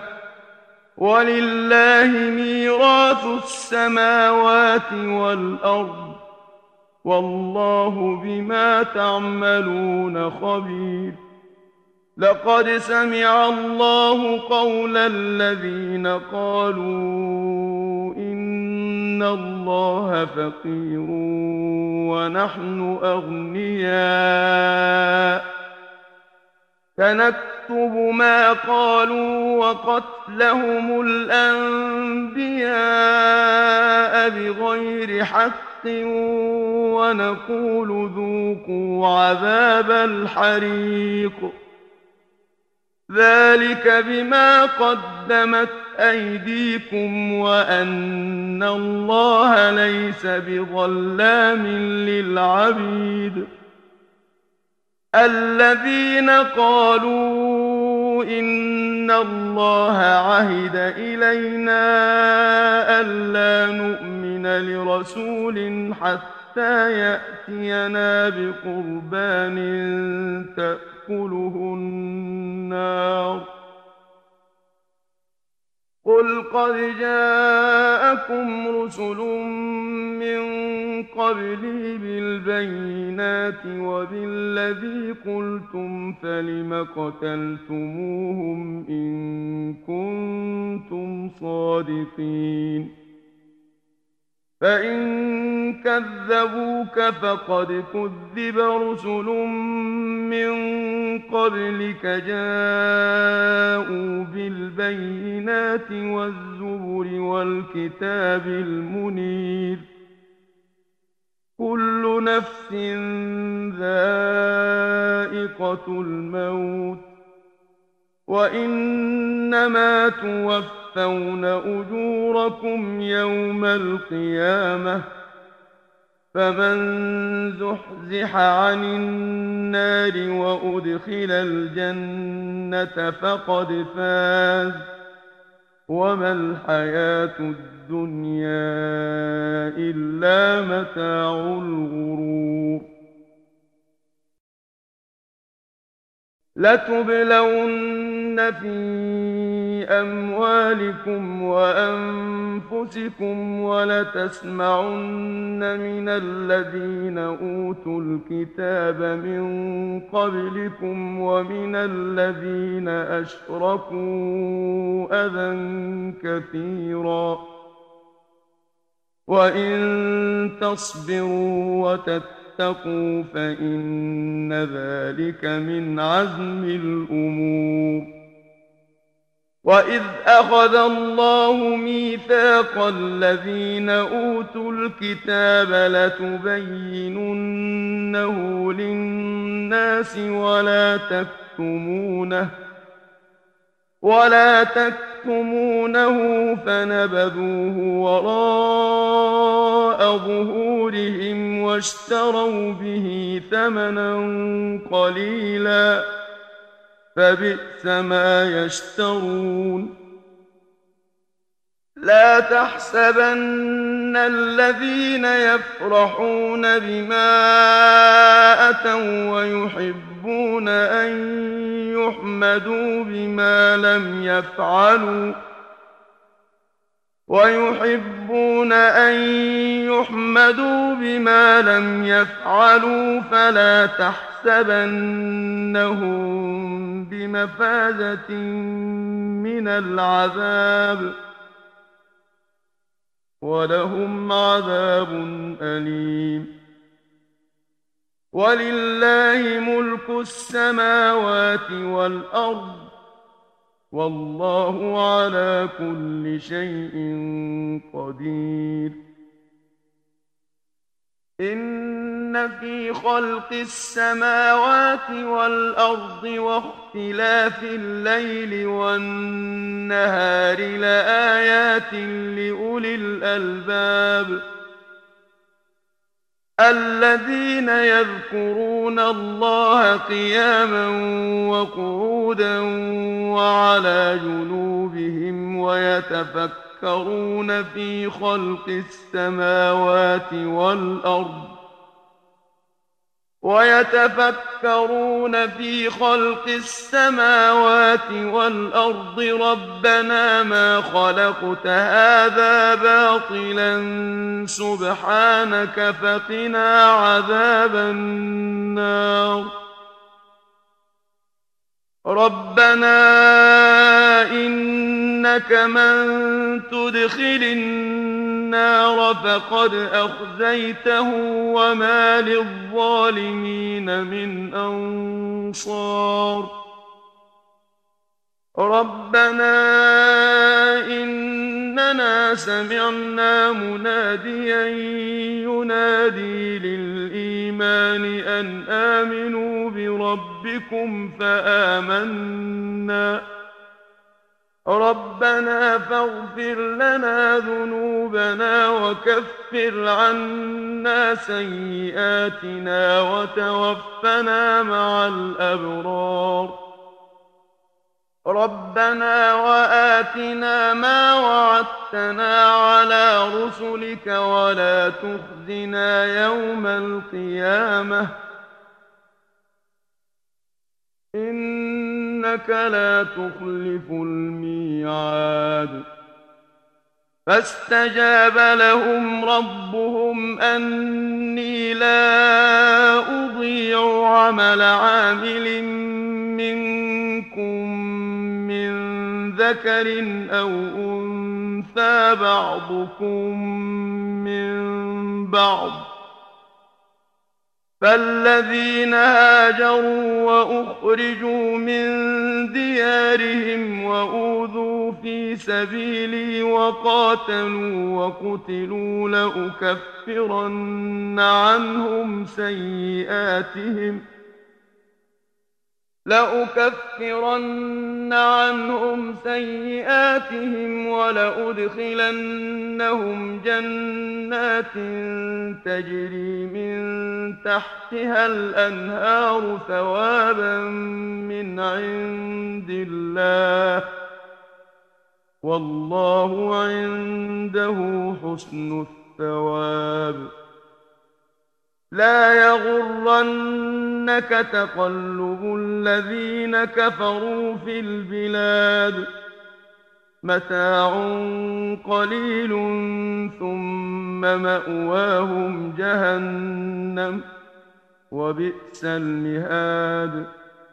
ولله ميراث السماوات والأرض والله بما تعملون خبير. لقد سمع الله قول الذين قالوا إن الله فقير ونحن أغنياء سنكتب ما قالوا وقتلهم الأنبياء بغير حق ونقول ذوقوا عذاب الحريق ذلك بما قدمت أيديكم وأن الله ليس بظلام للعبيد. الذين قالوا إن الله عهد إلينا ألا نؤمن لرسول حتى يأتينا بقربان تأكله النار قل قد جاءكم رسل من قبلي بالبينات وبالذي قلتم فلم قتلتموهم إن كنتم صادقين فإن كذبوك فقد كذب رسل من قبلك جاءوا بالبينات والزبر والكتاب المنير كل نفس ذائقة الموت وإنما توفون أجوركم يوم القيامة فمن زحزح عن النار وأدخل الجنة فقد فاز وما الحياة الدنيا إلا متاع الغرور لتبلون في أموالكم وأنفسكم ولتسمعن من الذين أوتوا الكتاب من قبلكم ومن الذين أشركوا أذى كثيرا وإن تصبروا وتتقوا فإن ذلك من عزم الأمور وإذ أخذ الله ميثاق الذين أوتوا الكتاب لتبيننه للناس ولا تكتمونه فنبذوه وراء ظهورهم واشتروا به ثمنا قليلا فبئس ما يشترون لا تحسبن الذين يفرحون بما أتوا ويحبون أن يحمدوا بما لم يفعلوا فلا تحسبنهم بمفازة من العذاب ولهم عذاب أليم ولله ملك السماوات والأرض والله على كل شيء قدير إن في خلق السماوات والأرض واختلاف الليل والنهار لآيات لأولي الألباب الذين يذكرون الله قياما وقعودا وعلى جنوبهم ويتفكرون في خلق السماوات والأرض ربنا ما خلقت هذا باطلا سبحانك فقنا عذاب النار ربنا إنك من تدخل النار فقد أخزيته وما للظالمين من أنصار ربنا إننا سمعنا مناديا ينادي للإيمان أن آمنوا بربكم فآمنا ربنا فاغفر لنا ذنوبنا وكفر عنا سيئاتنا وتوفنا مع الأبرار ربنا وآتنا ما وعدتنا على رسلك ولا تخزنا يوم القيامة إنك لا تخلف الميعاد فاستجاب لهم ربهم أني لا أضيع عمل عامل منكم من ذكر أو أنثى بعضكم من بعض فالذين هاجروا وأخرجوا من ديارهم وأوذوا في سبيلي وقاتلوا وقتلوا لأكفرن عنهم سيئاتهم ولأدخلنهم جنات تجري من تحتها الأنهار ثوابا من عند الله والله عنده حسن الثواب لا يغرنك تقلب الذين كفروا في البلاد متاع قليل ثم مأواهم جهنم وبئس المهاد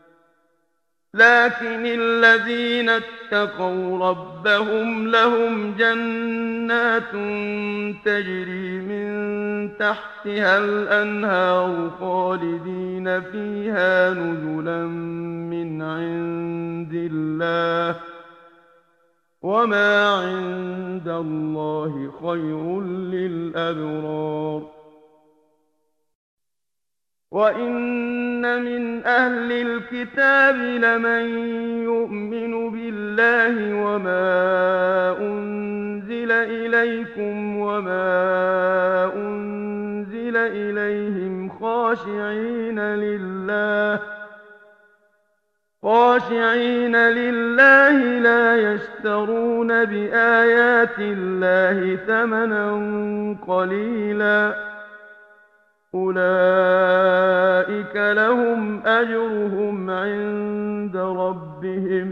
لكن الذين اتقوا ربهم لهم جنات تجري من تحتها الأنهار خالدين فيها نزلا من عند الله وما عند الله خير للأبرار وإن من أهل الكتاب لمن يؤمن بالله وما أنزل إليكم وما أنزل إليهم خاشعين لله لا يشترون بآيات الله ثمنا قليلا أولئك لهم أجرهم عند ربهم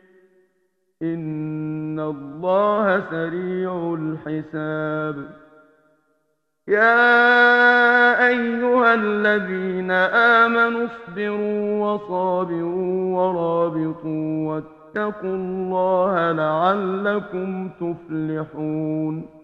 إن الله سريع الحساب يا أيها الذين آمنوا اصبروا وصابروا ورابطوا واتقوا الله لعلكم تفلحون